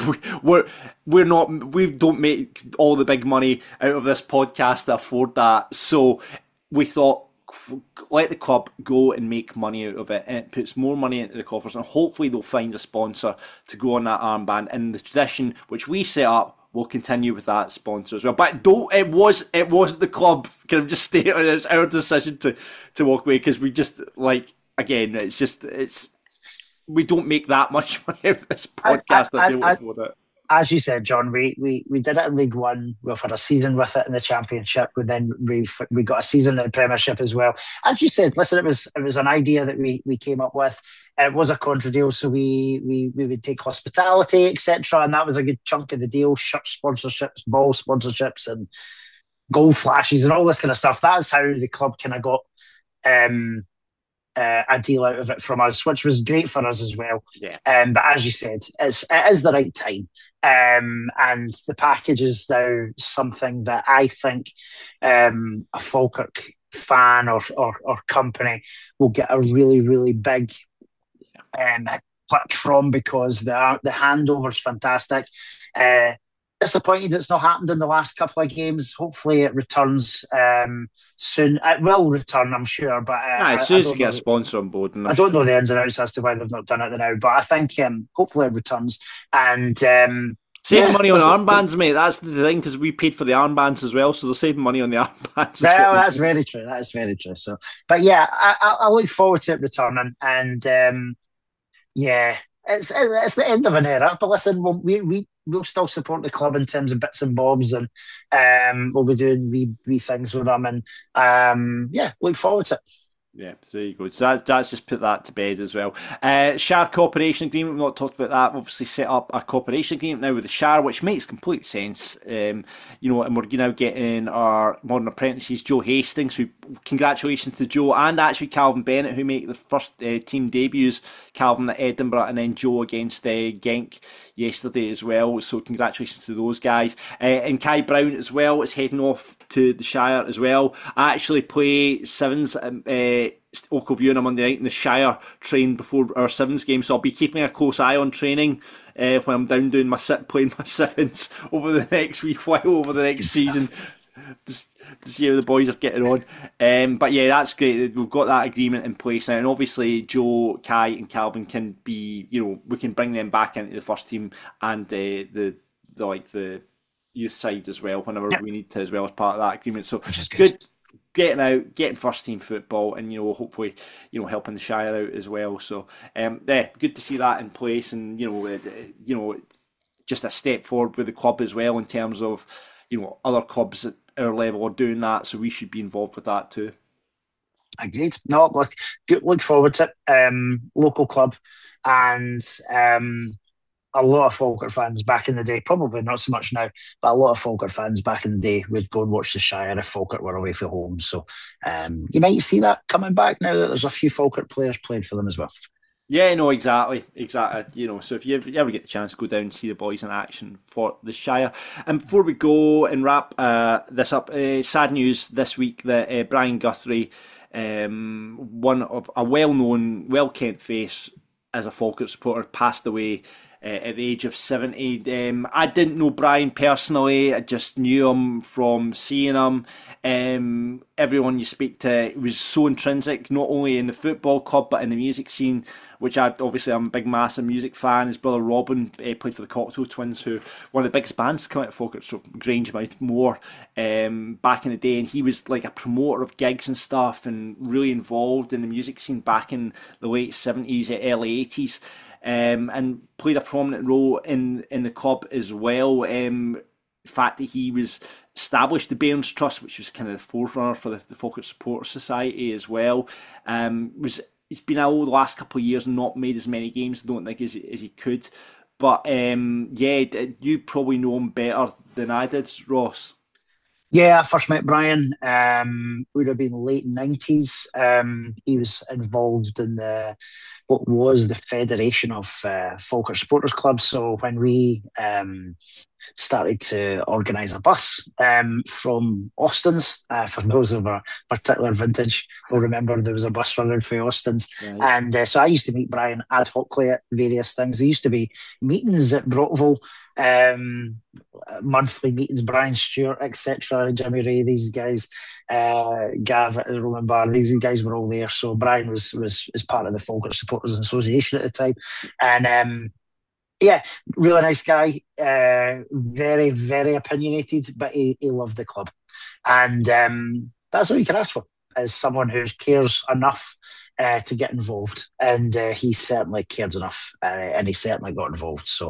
We don't make all the big money out of this podcast to afford that. So we thought, let the club go and make money out of it. And it puts more money into the coffers, and hopefully they'll find a sponsor to go on that armband. And the tradition which we set up, we'll continue with that sponsor as well. But it wasn't the club kind of just stated. It's our decision to walk away, because we just again, we don't make that much money out of this podcast that they won't afford it. As you said, John, we did it in League One. We've had a season with it in the Championship. We got a season in the Premiership as well. As you said, listen, it was an idea that we came up with. It was a contra deal, so we would take hospitality, etc., and that was a good chunk of the deal. Shirt sponsorships, ball sponsorships, and goal flashes, and all this kind of stuff. That's how the club kind of got a deal out of it from us, which was great for us as well. Yeah. But as you said, it is the right time. And the package is now something that I think a Falkirk fan or company will get a really, really big click from, because the handover is fantastic. Disappointed it's not happened in the last couple of games. Hopefully it returns soon. It will return, I'm sure. But as soon as you get a sponsor on board. I don't know the ins and outs as to why they've not done it now. But I think hopefully it returns. And saving money on armbands, mate. That's the thing, because we paid for the armbands as well, so they're saving money on the armbands. Well, that's very true. That is very true. So, but yeah, I look forward to it returning. And it's the end of an era. But listen, we'll still support the club in terms of bits and bobs, and we'll be doing wee things with them, and look forward to it. Yeah, there you go. So that's just put that to bed as well. Shire cooperation agreement, we've not talked about that. We've obviously set up a cooperation agreement now with the Shire, which makes complete sense. And we're now getting our modern apprentices, Joe Hastings, who, congratulations to Joe, and actually Calvin Bennett, who make the first team debuts, Calvin at Edinburgh, and then Joe against Genk yesterday as well. So congratulations to those guys. And Kai Brown as well is heading off to the Shire as well. I actually play sevens Oakview on a Monday night in the Shire, train before our sevens game, so I'll be keeping a close eye on training when I'm down doing playing my sevens over the next week while, over the next season. to see how the boys are getting on. But yeah, that's great. We've got that agreement in place now, and obviously Joe, Kai, and Calvin can be, we can bring them back into the first team and the youth side as well whenever we need to, as well as part of that agreement. So which is good. Getting out, getting first team football, and hopefully helping the Shire out as well. So good to see that in place, and just a step forward with the club as well in terms of other clubs at our level are doing that, so we should be involved with that too. Agreed. No, look forward to it. Local club, and a lot of Falkirk fans back in the day, probably not so much now, but a lot of Falkirk fans back in the day would go and watch the Shire if Falkirk were away from home. So you might see that coming back now that there's a few Falkirk players played for them as well. Yeah, no, exactly. So if you ever get the chance, go down and see the boys in action for the Shire. And before we go and wrap this up, sad news this week that Brian Guthrie, one of a well-known, well-kent face as a Falkirk supporter, passed away at the age of 70. I didn't know Brian personally. I just knew him from seeing him. Everyone you speak to was so intrinsic, not only in the football club but in the music scene, which I'm a big, massive music fan. His brother Robin played for the Cocktail Twins, who one of the biggest bands to come out of Falkirk, so Grangemouth Moor, back in the day, and he was like a promoter of gigs and stuff, and really involved in the music scene back in the late 70s, early 80s. And played a prominent role in the club as well. The fact that he established the Bairns Trust, which was kind of the forerunner for the Falkirk Supporters Society as well. He's been out the last couple of years and not made as many games, I don't think, as he could. But you probably know him better than I did, Ross. Yeah, I first met Brian, would have been late 90s. He was involved in what was the Federation of Falkirk Supporters Clubs. So when we started to organise a bus from Austin's, for those of a particular vintage will remember there was a bus running for Austin's. Right. And so I used to meet Brian ad hocly at various things. There used to be meetings at Brockville, monthly meetings, Brian Stewart, etc., Jimmy Ray, these guys, Gav, Roman Barr, these guys were all there. So Brian was part of the Falkirk Supporters Association at the time. And really nice guy, very, very opinionated, but he loved the club. And that's all you can ask for, is someone who cares enough to get involved. And he certainly cared enough, and he certainly got involved. So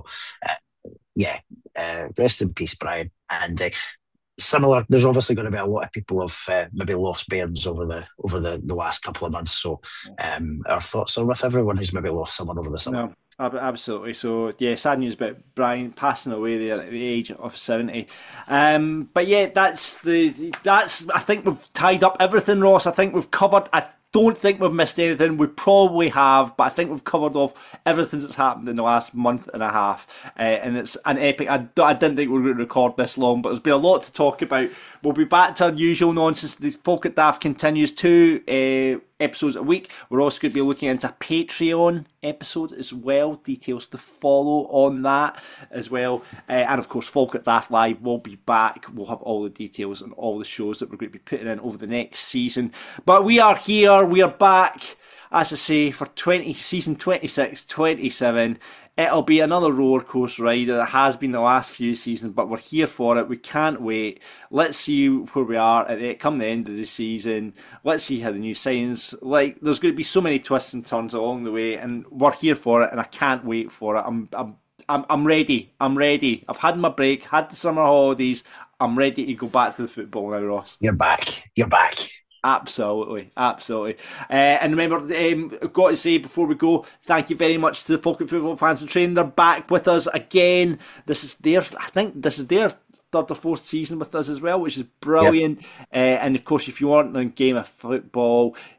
rest in peace, Brian. And similar, there's obviously going to be a lot of people have maybe lost Bairns over the last couple of months. So our thoughts are with everyone who's maybe lost someone over the summer. No, absolutely. So sad news about Brian passing away there at the age of 70. But yeah, that's I think we've tied up everything, Ross. I think we've covered. I don't think we've missed anything. We probably have, but I think we've covered off everything that's happened in the last month and a half. And it's an epic. I didn't think we were going to record this long, but there's been a lot to talk about. We'll be back to our usual nonsense. The Falkirk Daft continues 2 episodes a week. We're also going to be looking into Patreon episodes as well. Details to follow on that as well. And of course, Falkirk Daft Live will be back. We'll have all the details on all the shows that we're going to be putting in over the next season. But we are here. We are back, as I say, for season 26, 27. It'll be another roller coaster ride. It has been the last few seasons, but we're here for it. We can't wait. Let's see where we are come the end of the season. Let's see how the new signings. There's going to be so many twists and turns along the way, and we're here for it. And I can't wait for it. I'm ready. I'm ready. I've had my break. Had the summer holidays. I'm ready to go back to the football now, Ross. You're back. You're back. Absolutely. And remember, I've got to say before we go, thank you very much to the Falkirk Football Fans and Training. They're back with us again. I think this is their 3rd or 4th season with us as well, which is brilliant. Yep. And of course, if you want a game of football,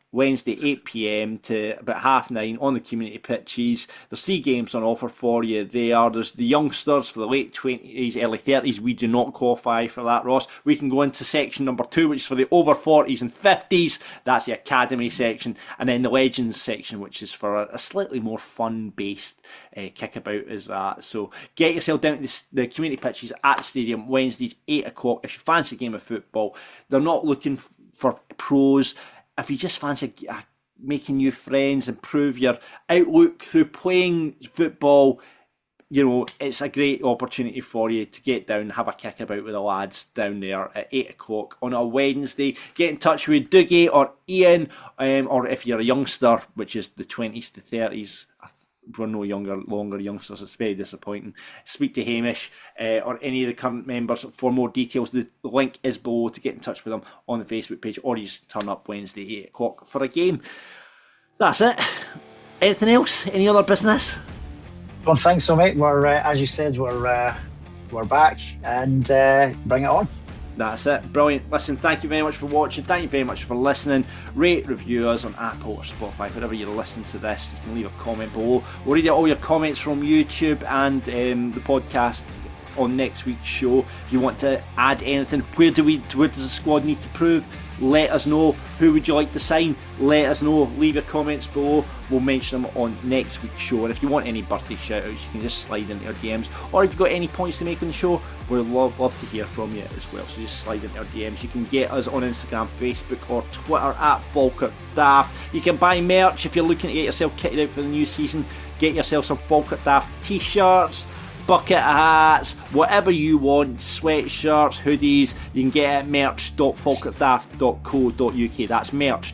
Wednesday 8 p.m. to about 9:30 on the community pitches. There's 3 games on offer for you there. There's the youngsters for the late 20s, early 30s. We do not qualify for that, Ross. We can go into section number 2, which is for the over 40s and 50s. That's the academy section. And then the legends section, which is for a slightly more fun-based kickabout is that. So get yourself down to the community pitches at the stadium Wednesdays 8 o'clock if you fancy a game of football. They're not looking for pros. If you just fancy making new friends, improve your outlook through playing football, it's a great opportunity for you to get down, have a kickabout with the lads down there at 8 o'clock on a Wednesday. Get in touch with Dougie or Ian, or if you're a youngster, which is the 20s to 30s, we're no longer youngsters, it's very disappointing. Speak to Hamish or any of the current members for more details. The link is below to get in touch with them on the Facebook page, or you just turn up Wednesday 8 o'clock for a game. That's it. Anything else? Any other business? Don't think so, mate. We're as you said, we're back and bring it on. That's it. Brilliant. Listen, thank you very much for watching. Thank you very much for listening. Rate, review us on Apple or Spotify, wherever you're listening to this. You can leave a comment below. We'll read out all your comments from YouTube and the podcast on next week's show. If you want to add anything, where does the squad need to prove? Let us know. Who would you like to sign? Let us know. Leave your comments below. We'll mention them on next week's show. And if you want any birthday shout-outs, you can just slide into our DMs. Or if you've got any points to make on the show, we'd love to hear from you as well. So just slide into our DMs. You can get us on Instagram, Facebook or Twitter at Falkirk Daft. You can buy merch if you're looking to get yourself kitted out for the new season. Get yourself some Falkirk Daft t-shirts, bucket hats, whatever you want, sweatshirts, hoodies. You can get it at merch.falkirkdaft.co.uk. That's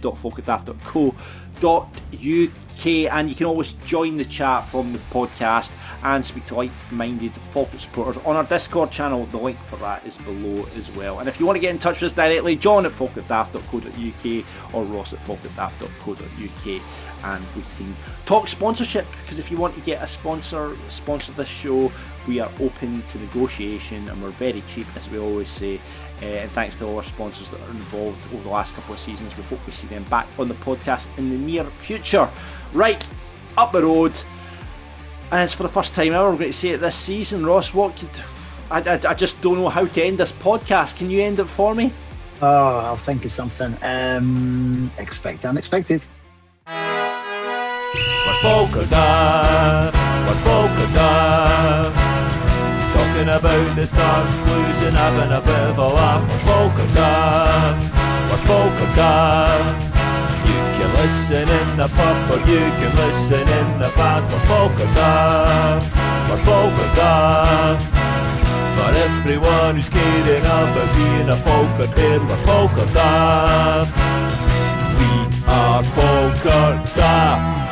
merch.falkirkdaft.co.uk, and you can always join the chat from the podcast and speak to like-minded Falkirk supporters on our Discord channel. The link for that is below as well. And if you want to get in touch with us directly, John at falkirkdaft.co.uk or Ross at falkirkdaft.co.uk. And we can talk sponsorship, because if you want to get a sponsor this show, we are open to negotiation and we're very cheap, as we always say. And thanks to all our sponsors that are involved over the last couple of seasons. We'll hopefully see them back on the podcast in the near future. Right, up the road. And it's for the first time ever we're going to see it this season. Ross, I just don't know how to end this podcast. Can you end it for me? Oh, I'll think of something. Expect unexpected. We're Falkirk Daft, we're Falkirk Daft, talking about the dark blues and having a bit of a laugh. We're Falkirk Daft, we're Falkirk Daft. You can listen in the pub or you can listen in the bath. We're Falkirk Daft, we're Falkirk Daft. For everyone who's caring about being a Falkirk in, we're Falkirk Daft. We are Falkirk Daft.